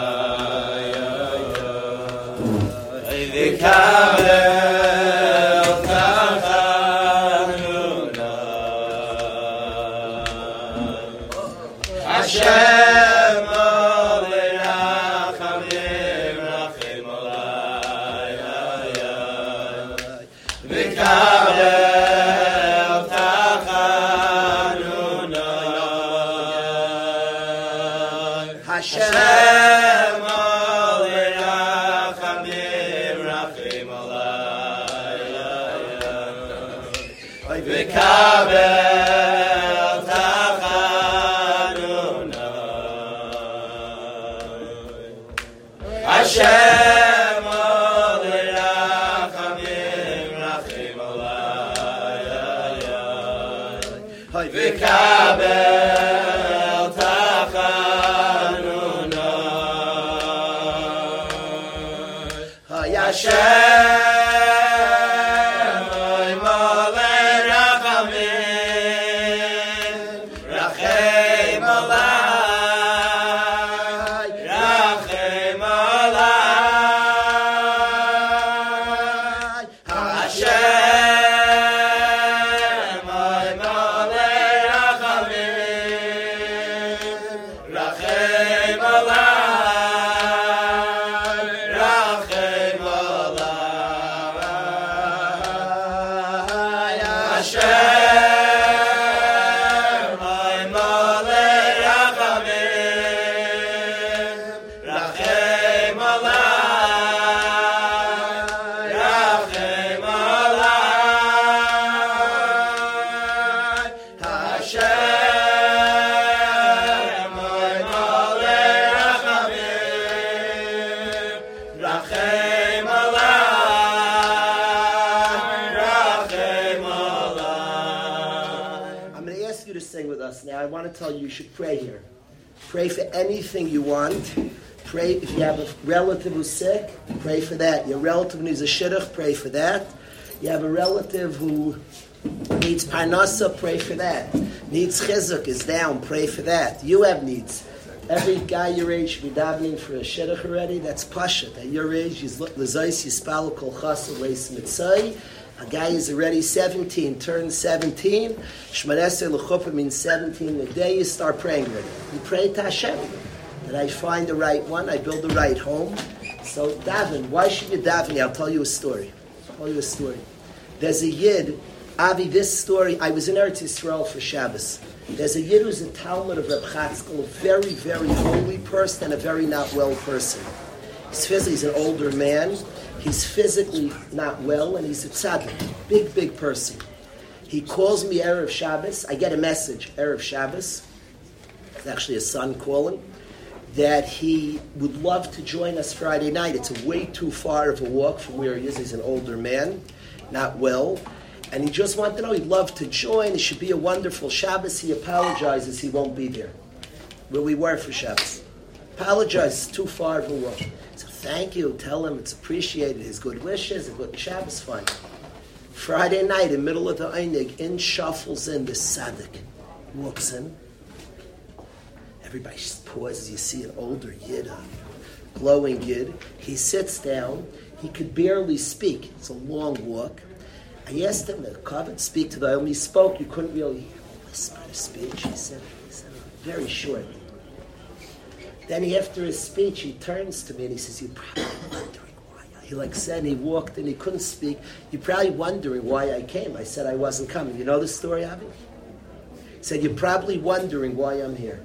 Alayah V'Kabel Tachanuna Hashem Malei Rachamim Rachim Alayah V'Kabel Hashem Malei Rachamim Rachim Alayah V'Kabel Tachanuna Hashem Malei Rachamim Rachim Alayah V'Kabel Tachanuna Hashem Malei Rachamim Rachim Alayah Rachim Alayah Hashem Malei Rachamim Rachim Alayah Rachim Alayah Hashem Malei Rachamim sing with us now. I want to tell you should pray here. Pray for anything you want. Pray if you have a relative who's sick, pray for that. Your relative needs a shidduch, pray for that. You have a relative who needs parnasa, pray for that. Needs chizuk, is down, pray for that. You have needs. Every guy your age should be davening for a shidduch already. That's pashat. At your age, l'zayis yispal kol chassid leis mitzay. A guy is already 17, turns 17. Shmanesei l'chuppah means 17. The day you start praying already. You pray to Hashem. That I find the right one, I build the right home. So daven. Why should you daven? I'll tell you a story. There's a Yid, Avi, this story, I was in Eretz Yisrael for Shabbos. There's a Yid who's a Talmud of Reb Chatzkel, a very, very holy person and a very not well person. He's an older man. He's physically not well, and he's a tzaddik, big person. He calls me Erev Shabbos. I get a message, Erev Shabbos. It's actually a son calling. That he would love to join us Friday night. It's way too far of a walk from where he is. He's an older man, not well. And he just wanted to know he'd love to join. It should be a wonderful Shabbos. He apologizes he won't be there. Where we were for Shabbos. Apologizes, too far of a walk. So thank you. Tell him it's appreciated. His good wishes, a good Shabbos, fine. Friday night, in the middle of the Einig, shuffles in the tzaddik. Walks in. Everybody pauses. You see an older Yid, a glowing Yid. He sits down. He could barely speak. It's a long walk. I asked him to come and speak to the Olam. He spoke. You couldn't really whisper the speech. He said very short. Then after his speech, he turns to me and he says, "You're probably wondering why." He walked and he couldn't speak. "You're probably wondering why I came." I said I wasn't coming. You know the story, Avi? He said, "You're probably wondering why I'm here."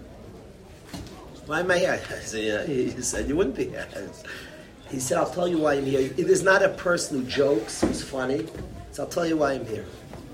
"Why am I here?" I said, "Yeah." He said, "You wouldn't be here." He said, "I'll tell you why I'm here. It is not a person who jokes, who's funny. So I'll tell you why I'm here."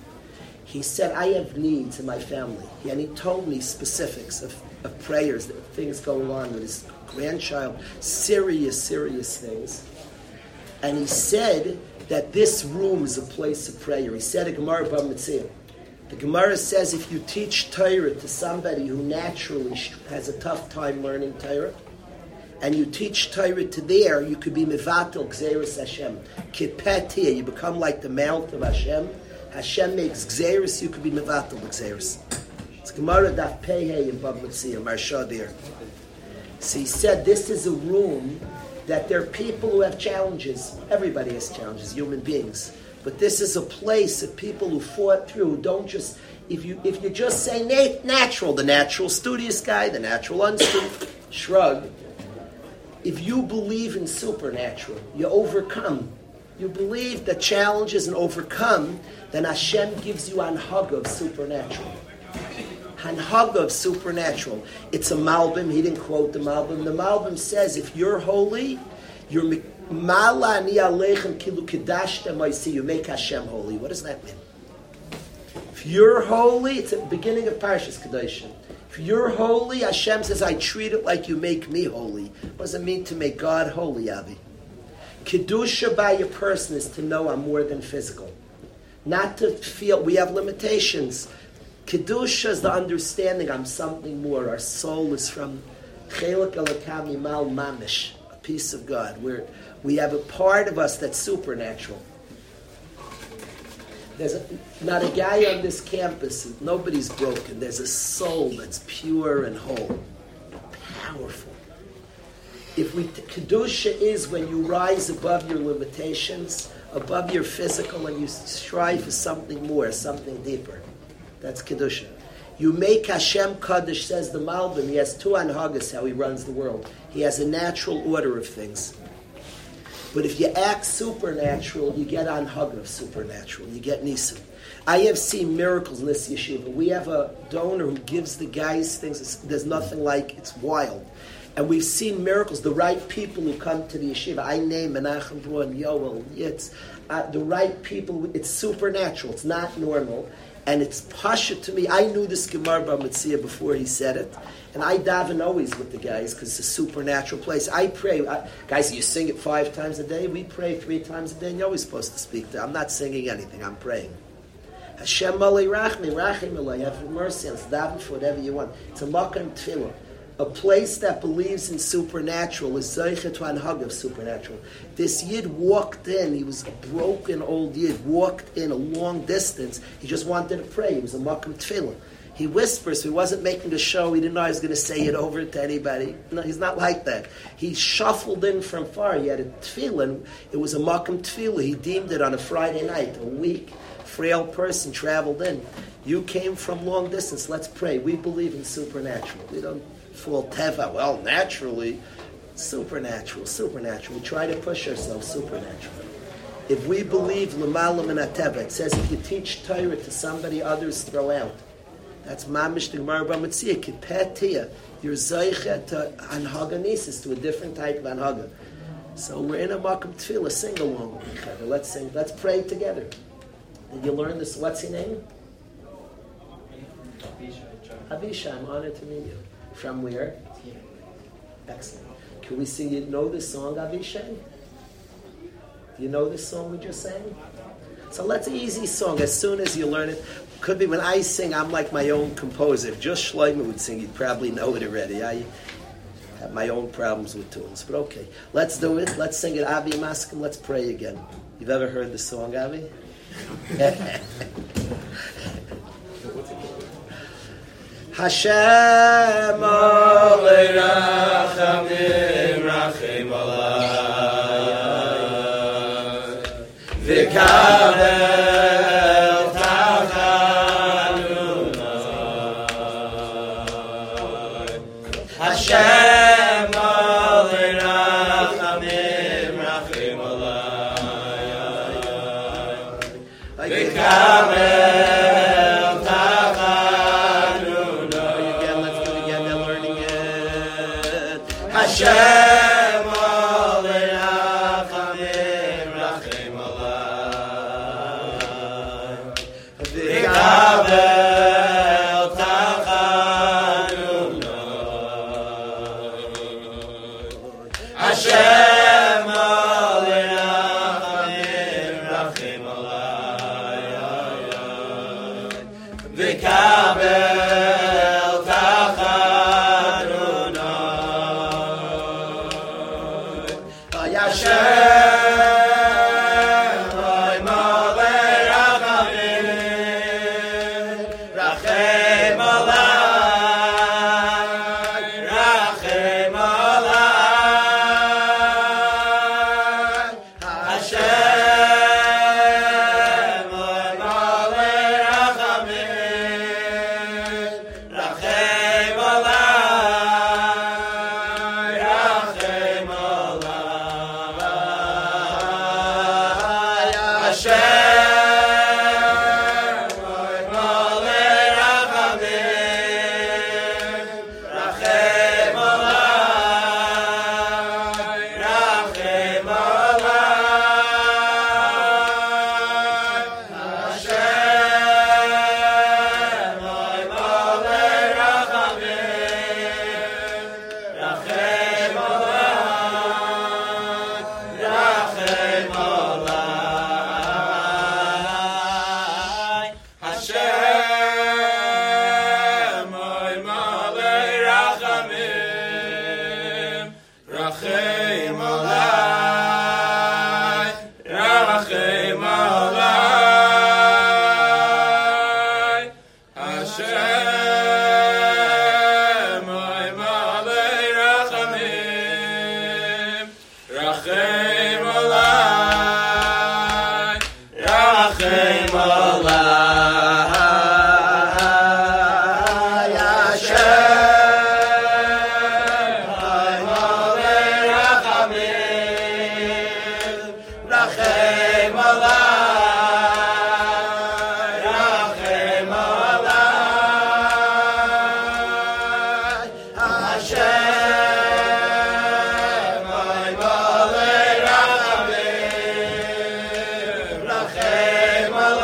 He said, "I have needs in my family." And he told me specifics of prayers, things going on with his grandchild, serious things. And he said that this room is a place of prayer. He said a Gemara Bava Metzia. The Gemara says if you teach Torah to somebody who naturally has a tough time learning Torah, and you teach Torah to there, you could be mevatel gzeirus Hashem. Kipetia, you become like the mouth of Hashem. Hashem makes gzeirus, you could be mevatel gzeirus. It's Gemara Daf Pehei in Bava Metzia, Marsha there. So he said this is a room that there are people who have challenges. Everybody has challenges, human beings. But this is a place of people who fought through, who don't just, if you just say natural, the natural studious guy, the natural unstudious, shrug. If you believe in supernatural, you overcome. You believe that challenges and overcome, then Hashem gives you anhaga of supernatural. Anhaga of supernatural. It's a Malbim, he didn't quote the Malbim. The Malbim says, if you're holy, you're Mala ani aleichem kilu kedashtem ma'isi. You make Hashem holy. What does that mean? If you're holy, it's at the beginning of Parshas Kedoshim. If you're holy, Hashem says, I treat it like you make me holy. What does it mean to make God holy, Avi? Kedusha by a person is to know I'm more than physical. Not to feel we have limitations. Kedusha is the understanding I'm something more. Our soul is from Chelik Elokam Yimal Mamish, a piece of God. We have a part of us that's supernatural. There's not a guy on this campus, nobody's broken. There's a soul that's pure and whole. Powerful. Kedusha is when you rise above your limitations, above your physical, and you strive for something more, something deeper. That's Kedusha. You make Hashem Kaddish, says the Malbim. He has two anhagas, how he runs the world. He has a natural order of things. But if you act supernatural, you get anhaga of supernatural. You get nisim. I have seen miracles in this yeshiva. We have a donor who gives the guys things. There's nothing like it's wild. And we've seen miracles. The right people who come to the yeshiva. I name Menachem Braun, Yoel, Yitz. The right people. It's supernatural. It's not normal. And it's pasha to me. I knew this Gemara Bava Metzia before he said it. And I daven always with the guys because it's a supernatural place. I pray. Guys, you sing it 5 times a day. We pray 3 times a day. And you're always supposed to speak to. I'm not singing anything. I'm praying. Hashem malei rachmi, rachim alei, have mercy on us, daven for whatever you want. It's a makam tefillah. A place that believes in supernatural is zeicha to anhag of supernatural. This Yid walked in, he was a broken old Yid, walked in a long distance, he just wanted to pray, he was a makam tefillah. He whispers, so he wasn't making a show, he didn't know he was going to say it over to anybody. No, he's not like that. He shuffled in from far, he had a tefillah, it was a makam tefillah, he deemed it on a Friday night, a weak, frail person traveled in. You came from long distance, let's pray. We believe in supernatural. We don't fall teva, well, naturally, supernatural. We try to push ourselves supernatural. If we believe l'malam min ateva, it says if you teach Torah to somebody, others throw out. That's mamish the Gemara B'Metzia, kipetia. You're zeicha to anhaganesis, to a different type of anhaga. So we're in a makam tefillah, sing along. Let's sing. Let's pray together. Did you learn this? What's your name? Avisha, I'm honored to meet you. From where? Excellent. Can we sing? You know this song, Avishai? Do you know this song we just sang? So let's an easy song. As soon as you learn it, could be when I sing, I'm like my own composer. If just Shlomo would sing, you'd probably know it already. I have my own problems with tunes, but okay. Let's do it. Let's sing it. Avi Maskim. Let's pray again. You've ever heard the song, Avi? Hashem Olei Rachamim Rachim Olai V'Kabel Tachanunai Hashem Olei Rachamim Rachim Olai V'Kabel Hashem Olei Rachamim Rachim Olai V'Kabel Tachanunai Hashem Olei Rachamim Rachim Olai V'Kabel Rachem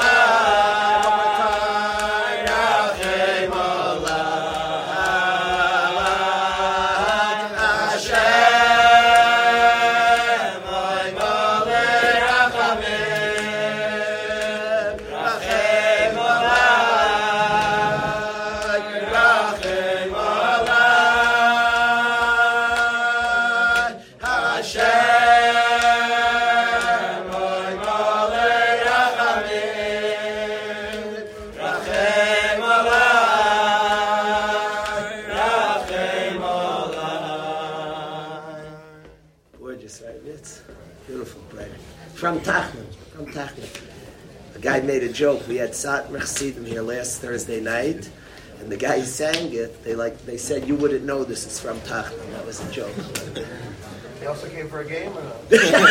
from Tachman. A guy made a joke. We had Satmar Chassidim here last Thursday night, and the guy sang it. They said you wouldn't know this is from Tachman. That was a joke. They also came for a game or no?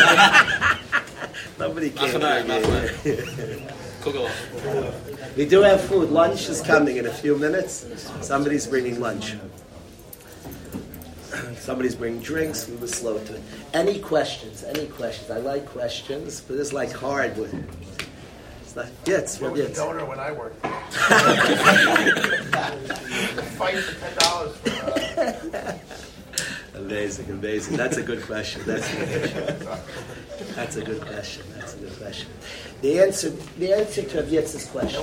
Nobody came for a game. We do have food. Lunch is coming in a few minutes. Somebody's bringing lunch. Somebody's bringing drinks. We were slow to it. Any questions? I like questions, but it's like hard. It's not. Yeah, it's What was the donor when I worked? Fight for $10 for. Amazing. That's a good question. That's a good question. The answer to Avietz's question.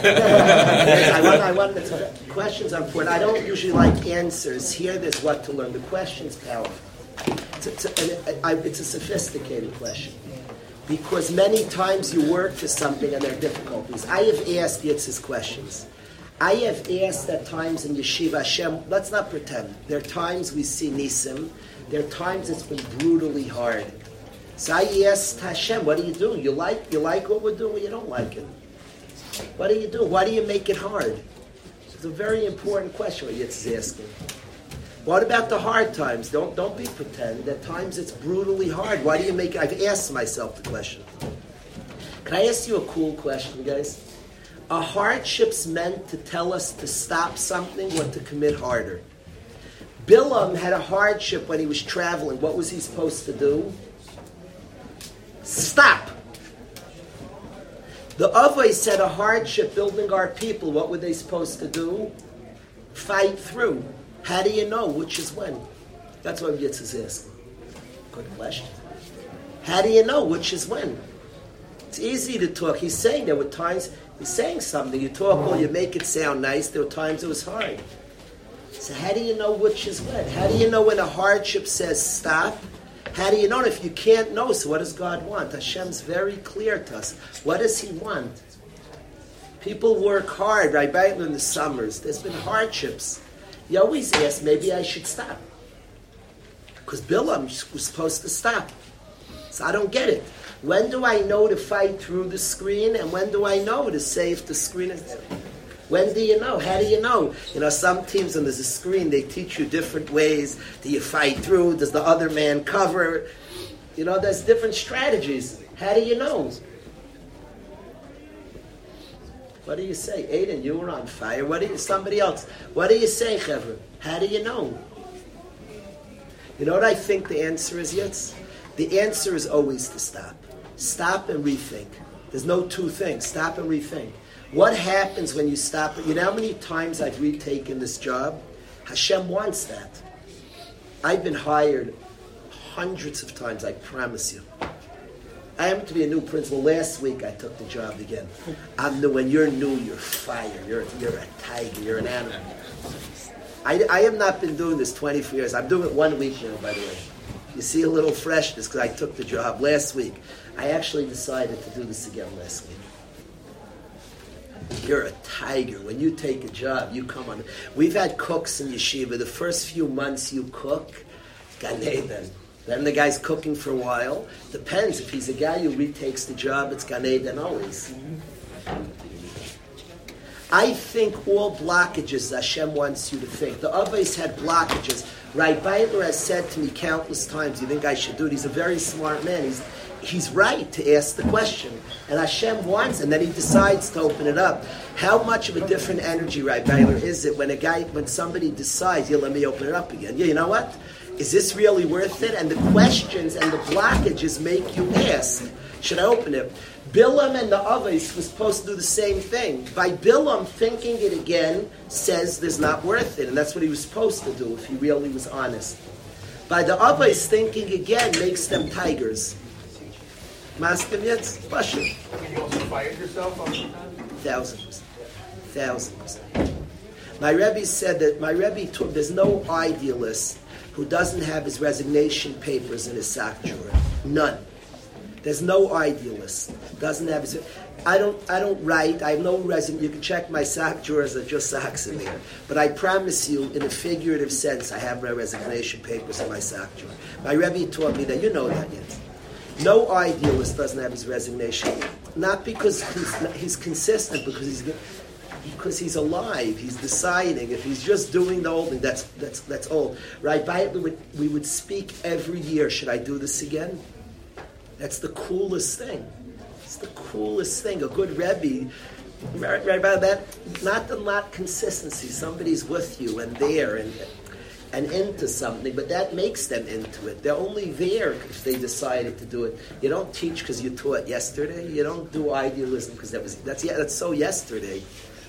I want to tell you, questions are important. I don't usually like answers. Here, there's what to learn. The question's powerful. It's a sophisticated question. Because many times you work for something and there are difficulties. I have asked Yitz's questions. I have asked at times in Yeshiva, Hashem, let's not pretend. There are times we see Nisim. There are times it's been brutally hard. So I asked Hashem, what do you do? You like what we're doing or you don't like it? What do you do? Why do you make it hard? It's a very important question what Yitz is asking. What about the hard times? Don't be pretend. At times it's brutally hard. Why do you make it? I've asked myself the question. Can I ask you a cool question, guys? Are hardships meant to tell us to stop something or to commit harder? Bilam had a hardship when he was traveling. What was he supposed to do? Stop. The Avos said a hardship building our people. What were they supposed to do? Fight through. How do you know which is when? That's what Yitz is asking. Good question. How do you know which is when? It's easy to talk. He's saying there were times, he's saying something. You talk, you make it sound nice. There were times it was hard. So how do you know which is when? How do you know when a hardship says stop? How do you know if you can't know? So what does God want? Hashem's very clear to us. What does He want? People work hard, right? In the summers. There's been hardships. You always ask, maybe I should stop. Because Bilam was supposed to stop. So I don't get it. When do I know to fight through the screen? And when do I know to say if the screen is... When do you know? How do you know? Some teams when there's a screen, they teach you different ways. Do you fight through? Does the other man cover? There's different strategies. How do you know? What do you say? Aiden, you were on fire. Somebody else. What do you say, Chevron? How do you know? You know what I think the answer is, Yitz? The answer is always to stop. Stop and rethink. There's no two things. Stop and rethink. What happens when you stop? You know how many times I've retaken this job? Hashem wants that. I've been hired hundreds of times, I promise you. I am to be a new principal. Last week I took the job again. When you're new, you're fire. You're a tiger. You're an animal. I have not been doing this 24 years. I'm doing it 1 week now, by the way. You see a little freshness because I took the job last week. I actually decided to do this again last week. You're a tiger. When you take a job, you come on. We've had cooks in yeshiva. The first few months you cook, Gan Eden. Then the guy's cooking for a while. Depends. If he's a guy who retakes the job, it's Gan Eden always. I think all blockages Hashem wants you to think. The Avos had blockages. Rabbi Beitler has said to me countless times, you think I should do it? He's a very smart man. He's right to ask the question. And Hashem wants, and then he decides to open it up. How much of a different energy, Rabbi Beitler, is it when somebody decides, let me open it up again. You know what? Is this really worth it? And the questions and the blockages make you ask, should I open it? Bilam and the Avos were supposed to do the same thing. By Bilam thinking it again says there's not worth it. And that's what he was supposed to do if he really was honest. By the Avos thinking again makes them tigers. Maskim yet? Pashut. Have you also fired yourself on the 1,000%. My Rebbe said that there's no idealist who doesn't have his resignation papers in his sock drawer. None. There's no idealist. Doesn't have his. I don't write. I have no resume. You can check my sock drawers. There are just socks in there. But I promise you, in a figurative sense, I have my resignation papers in my sock drawer. My Rebbe taught me that. You know that yet. No idealist doesn't have his resignation. Not because he's consistent, because he's alive. He's deciding. If he's just doing the old thing, that's old. Right? We would speak every year. Should I do this again? That's the coolest thing. It's the coolest thing. A good Rebbe, right by that, not consistency. Somebody's with you and there and into something, but that makes them into it. They're only there if they decided to do it. You don't teach because you taught yesterday. You don't do idealism because that's so yesterday.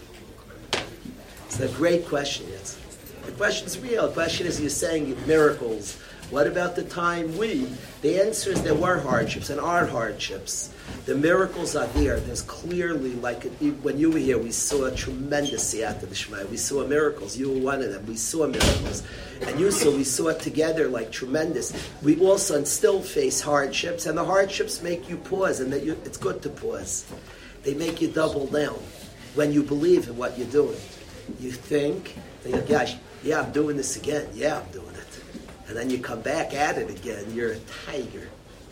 It's a great question. The question's real. The question is, you're saying miracles. What about the time The answer is there were hardships and are hardships. The miracles are there. There's clearly, when you were here, we saw a tremendous siyata d'shmaya. We saw miracles. You were one of them. We saw miracles. And we saw it together like tremendous. We also and still face hardships, and the hardships make you pause, and it's good to pause. They make you double down when you believe in what you're doing. You think, gosh, yeah, I'm doing this again. Yeah, I'm doing it. And then you come back at it again. You're a tiger.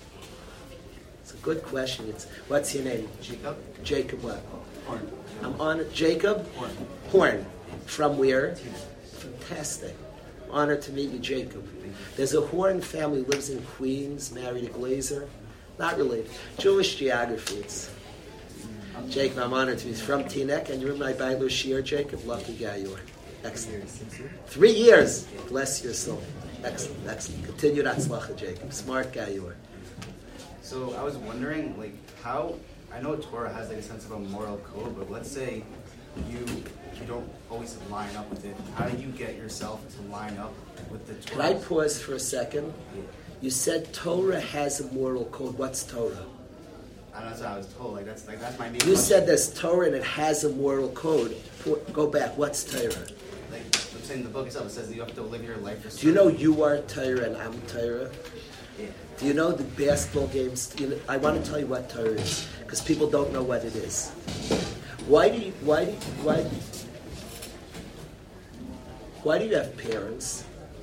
It's a good question. What's your name? Jacob. Jacob what? Horn. I'm honored. Jacob? Horn. Horn. From where? Fantastic. Honored to meet you, Jacob. There's a Horn family who lives in Queens, married a Glazer. Not related. Jewish geography. Jacob, I'm honored to meet you. He's from Teaneck, and you're in my Bailu Shir, Jacob. Lucky guy you are. Excellent. 3 years. Bless your soul. Excellent. Continue that tzlacha, Jacob. Smart guy you are. So I was wondering, how I know Torah has a sense of a moral code, but let's say you don't always line up with it. How do you get yourself to line up with the Torah? Can I pause for a second? Yeah. You said Torah has a moral code. What's Torah? I don't know, that's what I was told. That's my main You question. said there's Torah and it has a moral code. Go back. What's Torah? I'm saying the book itself, it says that you have to live your life for Do you know you are Torah and I'm Torah? Yeah. Do you know the basketball games? I want to tell you what Torah is because people don't know what it is. Why do you have parents?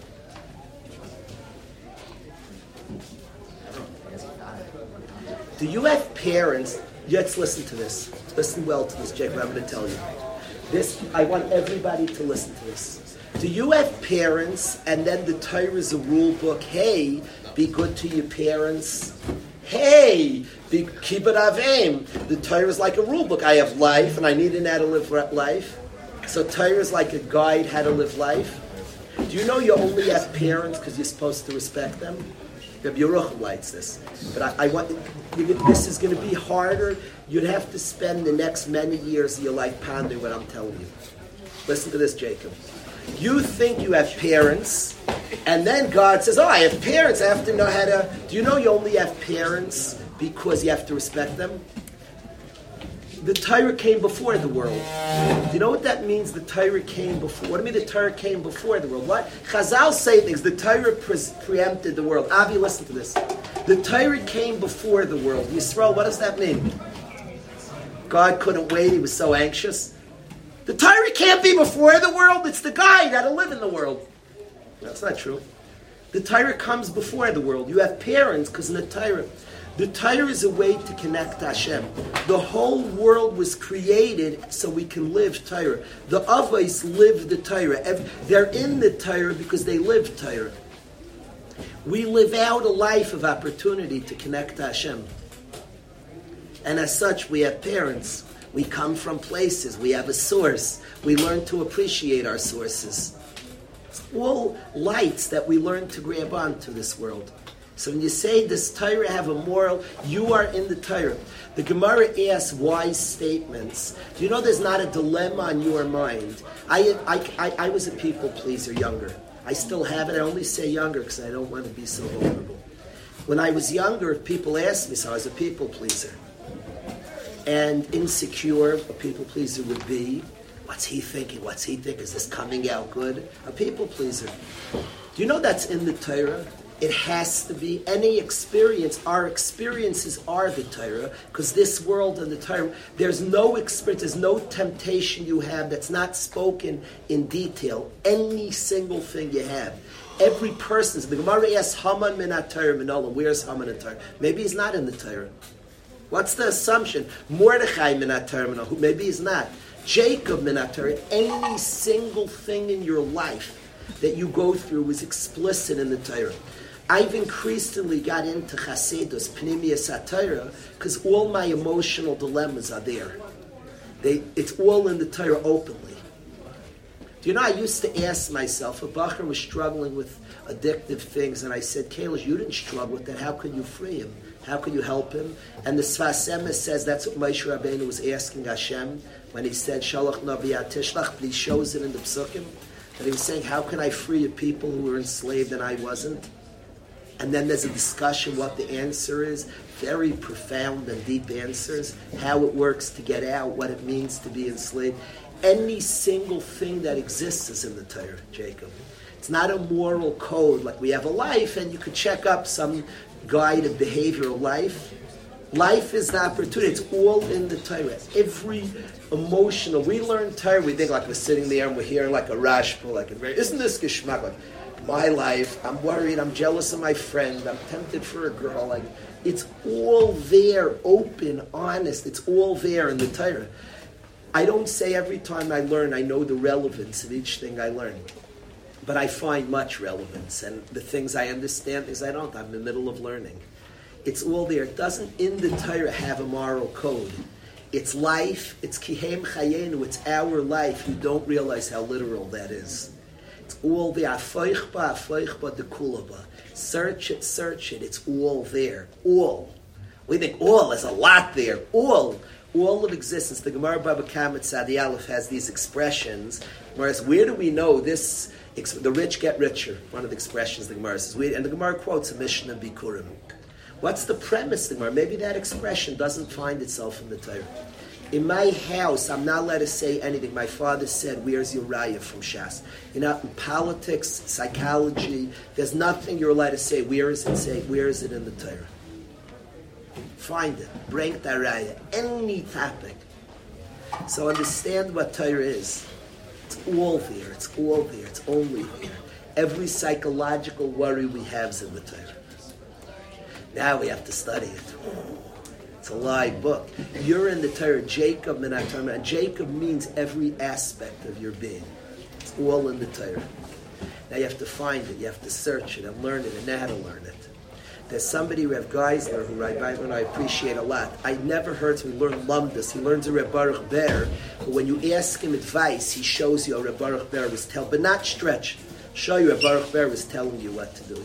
Do you have parents? Let's listen to this. Listen well to this, Jacob. I'm going to tell you. I want everybody to listen to this. Do you have parents and then the Torah is a rule book? Hey, be good to your parents. Hey, be kibbut avim. The Torah is like a rule book. I have life and I need to know how to live life. So Torah is like a guide how to live life. Do you know you only have parents because you're supposed to respect them? Rabbi Yerucham likes this. But I want, this is going to be harder. You'd have to spend the next many years of your life pondering what I'm telling you. Listen to this, Jacob. You think you have parents, and then God says, I have parents, I have to know how to... Do you know you only have parents because you have to respect them? The Torah came before the world. Do you know what that means, the Torah came before? What do you mean the Torah came before the world? What? Chazal say things, the Torah preempted the world. Avi, listen to this. The Torah came before the world. Yisrael, what does that mean? God couldn't wait, he was so anxious. The Torah can't be before the world, it's the guide how to live in the world. That's not true. The Torah comes before the world. You have parents because in the Torah is a way to connect to Hashem. The whole world was created so we can live Torah. The Avos live the Torah. They're in the Torah because they live Torah. We live out a life of opportunity to connect to Hashem. And as such, we have parents. We come from places. We have a source. We learn to appreciate our sources. It's all lights that we learn to grab onto this world. So when you say, does Torah have a moral? You are in the Torah. The Gemara asks wise statements. Do you know there's not a dilemma on your mind? I was a people pleaser younger. I still have it. I only say younger because I don't want to be so vulnerable. When I was younger, if people asked me, so I was a people pleaser. And insecure, a people pleaser would be, what's he thinking? What's he think? Is this coming out good? A people pleaser. Do you know that's in the Torah? It has to be any experience. Our experiences are the Torah, because this world and the Torah, there's no experience, there's no temptation you have that's not spoken in detail. Any single thing you have Every person. The Gemara asks Haman min HaTorah min Olam. Where's Haman in Torah? Maybe he's not in the Torah. What's the assumption? Mordechai min HaTorah min Olam. Maybe he's not. Jacob min HaTorah. Any single thing in your life that you go through is explicit in the Torah. I've increasingly got into Chasidus, Pnimiyas HaTorah, because all my emotional dilemmas are there. It's all in the Torah openly. Do you know, I used to ask myself, a Bacher was struggling with addictive things, and I said, Kailash, you didn't struggle with that. How can you free him? How can you help him? And the Sfas Emes says that's what Moshe Rabbeinu was asking Hashem when he said, Shalach Navi Atishlach, but he shows it in the Psukim. That he was saying, how can I free a people who were enslaved and I wasn't? And then there's a discussion what the answer is. Very profound and deep answers. How it works to get out, what it means to be enslaved. Any single thing that exists is in the Torah, Jacob. It's not a moral code like we have a life and you could check up some guide of behavioral life. Life is the opportunity. It's all in the Torah. Every emotional. We learn Torah, we think like we're sitting there and we're hearing like a rashba, like a very, isn't this geschmack? Like, my life, I'm worried, I'm jealous of my friend, I'm tempted for a girl. Like, it's all there, open, honest. It's all there in the Torah. I don't say every time I learn I know the relevance of each thing I learn. But I find much relevance. And the things I understand, things I don't. I'm in the middle of learning. It's all there. It doesn't in the Torah have a moral code. It's life. It's kihem chayenu. It's our life. You don't realize how literal that is. It's all there. Afoichba dekulaba. Search it. It's all there. All. We think all is a lot there. All of existence. The Gemara Baba Kama Sadi Aleph has these expressions. Whereas where do we know this? The rich get richer. One of the expressions the Gemara says. And the Gemara quotes a Mishnah Bikurim. What's the premise, the Gemara? Maybe that expression doesn't find itself in the Torah. In my house, I'm not allowed to say anything. My father said, where's your raya from Shas? In politics, psychology, there's nothing you're allowed to say. Where is it in the Torah? Find it. Bring that raya. Any topic. So understand what Torah is. It's all there. It's only there. Every psychological worry we have is in the Torah. Now we have to study it. It's a live book. You're in the Torah, Jacob min HaTorah, and Jacob means every aspect of your being. It's all in the Torah. Now you have to find it, you have to search it and learn it and know how to learn it. There's somebody, Rev Geisler, who I appreciate a lot. I never heard him learn Lumdus. He learns a Reb Baruch Ber, but when you ask him advice, he shows you a Reb Baruch Ber was telling, but not stretch. Show you Reb Baruch Ber was telling you what to do.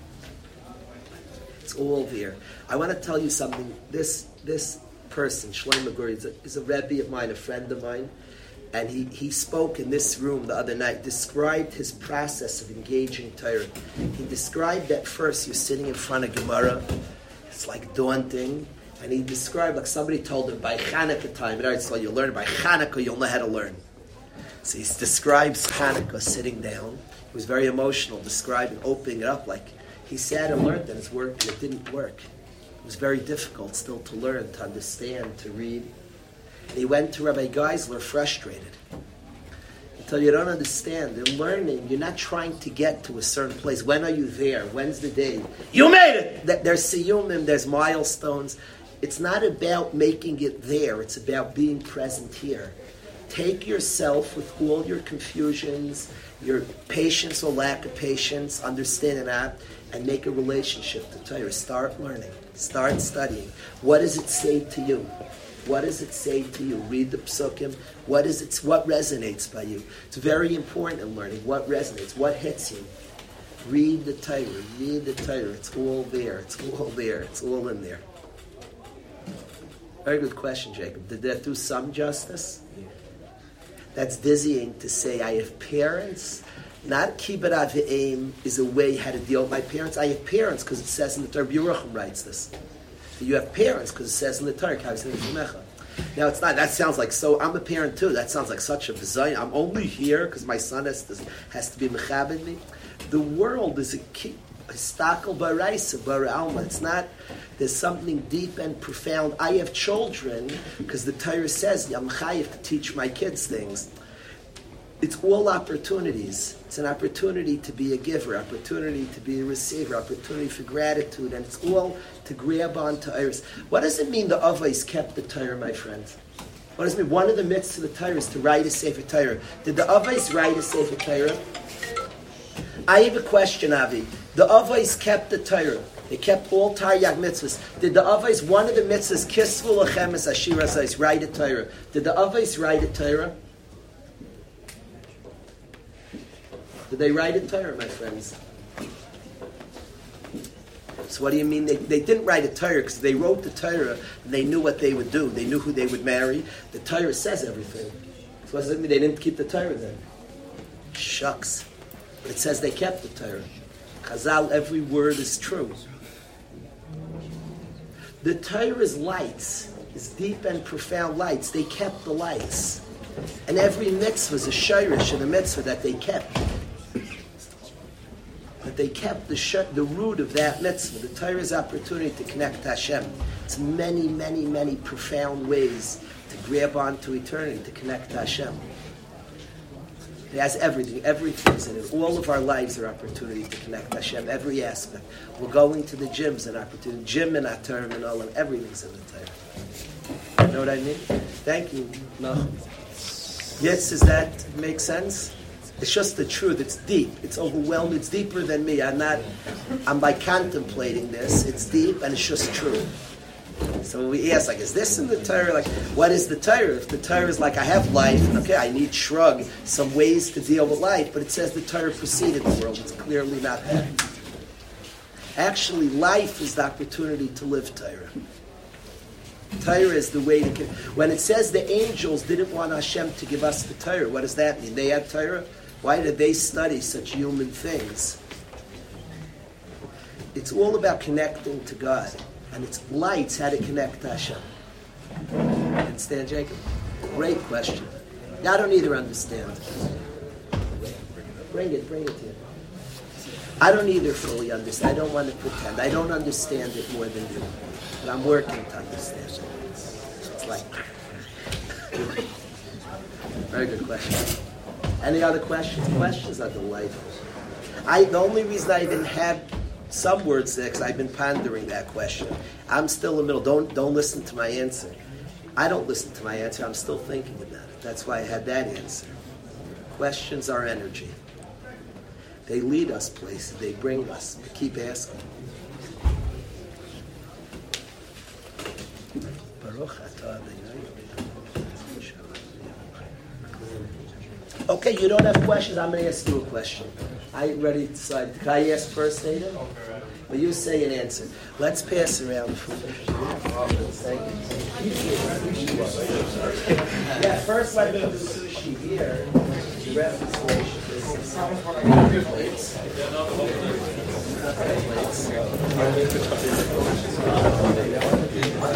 It's all there. I want to tell you something. This person, Shlomo Guri, is a Rebbe of mine, a friend of mine, and he spoke in this room the other night, described his process of engaging Torah. He described that first you're sitting in front of Gemara, it's like daunting, and he described like somebody told him by Chanukah time, so you'll learn by Chanukah, you'll know how to learn. So he describes Chanukah sitting down. He was very emotional, describing, opening it up like he sat and learned and it didn't work. It was very difficult still to learn, to understand, to read. And he went to Rabbi Geisler frustrated. Until you don't understand, in learning, you're not trying to get to a certain place. When are you there? When's the day? You made it! There's siyumim, there's milestones. It's not about making it there. It's about being present here. Take yourself with all your confusions, your patience or lack of patience, understanding that, and make a relationship to Torah. Start learning. Start studying. What does it say to you? What does it say to you? Read the psukim. What resonates by you? It's very important in learning. What resonates? What hits you? Read the Torah. Read the Torah. It's all there. It's all there. It's all in there. Very good question, Jacob. Did that do some justice? That's dizzying to say. I have parents. Not kibbut avim is a way how to deal with my parents. I have parents because it says in the Torah. Yerucham writes this. You have parents because it says in the Torah. Now it's not. That sounds like so. I'm a parent too. That sounds like such a bizarre. I'm only here because my son has to be mechabed me. The world is a stakel baraisa bara alma. It's not. There's something deep and profound. I have children because the Torah says I'm chayiv to teach my kids things. It's all opportunities. It's an opportunity to be a giver, opportunity to be a receiver, opportunity for gratitude, and it's all to grab onto Iris. What does it mean the Avos kept the Torah, my friends? What does it mean? One of the mitzvahs of the Torah is to write a Sefer Torah. Did the Avos write a Sefer Torah? I have a question, Avi. The Avos kept the Torah. They kept all Taryag mitzvahs. Did the Avos, one of the mitzvahs, Kisvu Lachem es Ashir Azais, write a Torah? Did the Avos write a Torah? Did they write a Torah, my friends? So what do you mean? They didn't write a Torah because they wrote the Torah and they knew what they would do. They knew who they would marry. The Torah says everything. So what does it mean they didn't keep the Torah then? Shucks. It says they kept the Torah. Chazal, every word is true. The Torah's lights, its deep and profound lights, they kept the lights. And every mitzvah was a shirish and a mitzvah that they kept. But they kept the root of that mitzvah, the Torah's opportunity to connect to Hashem. It's many, many, many profound ways to grab onto eternity, to connect to Hashem. It has everything's in it. All of our lives are opportunity to connect to Hashem, every aspect. We're going to the gym's an opportunity. Gym and Torah and all, and everything's in the Torah. You know what I mean? Thank you. No. Yes, does that make sense? It's just the truth. It's deep. It's overwhelming. It's deeper than me. I'm by contemplating this. It's deep and it's just true. So when we ask, is this in the Torah? What is the Torah? If the Torah is I have life, and okay, I need shrug, some ways to deal with life, but it says the Torah preceded the world. It's clearly not that. Actually, life is the opportunity to live Torah. Torah is the way to... When it says the angels didn't want Hashem to give us the Torah, what does that mean? They had Torah? Why did they study such human things? It's all about connecting to God. And it's lights how to connect to Hashem. Understand, Jacob? Great question. I don't either understand. Bring it to you. I don't either fully understand. I don't want to pretend. I don't understand it more than you. But I'm working to understand it. It's like... Very good question. Any other questions? Questions are delightful. The only reason I even have some words there because I've been pondering that question. I'm still in the middle. Don't listen to my answer. I don't listen to my answer. I'm still thinking about it. That's why I had that answer. Questions are energy. They lead us places. They bring us. We keep asking. Okay, you don't have questions. I'm going to ask you a question. I'm ready to decide. Can I ask first, Nathan? Well, you say an answer. Let's pass around. Thank you. Yeah, first let me do sushi here. The reference plates.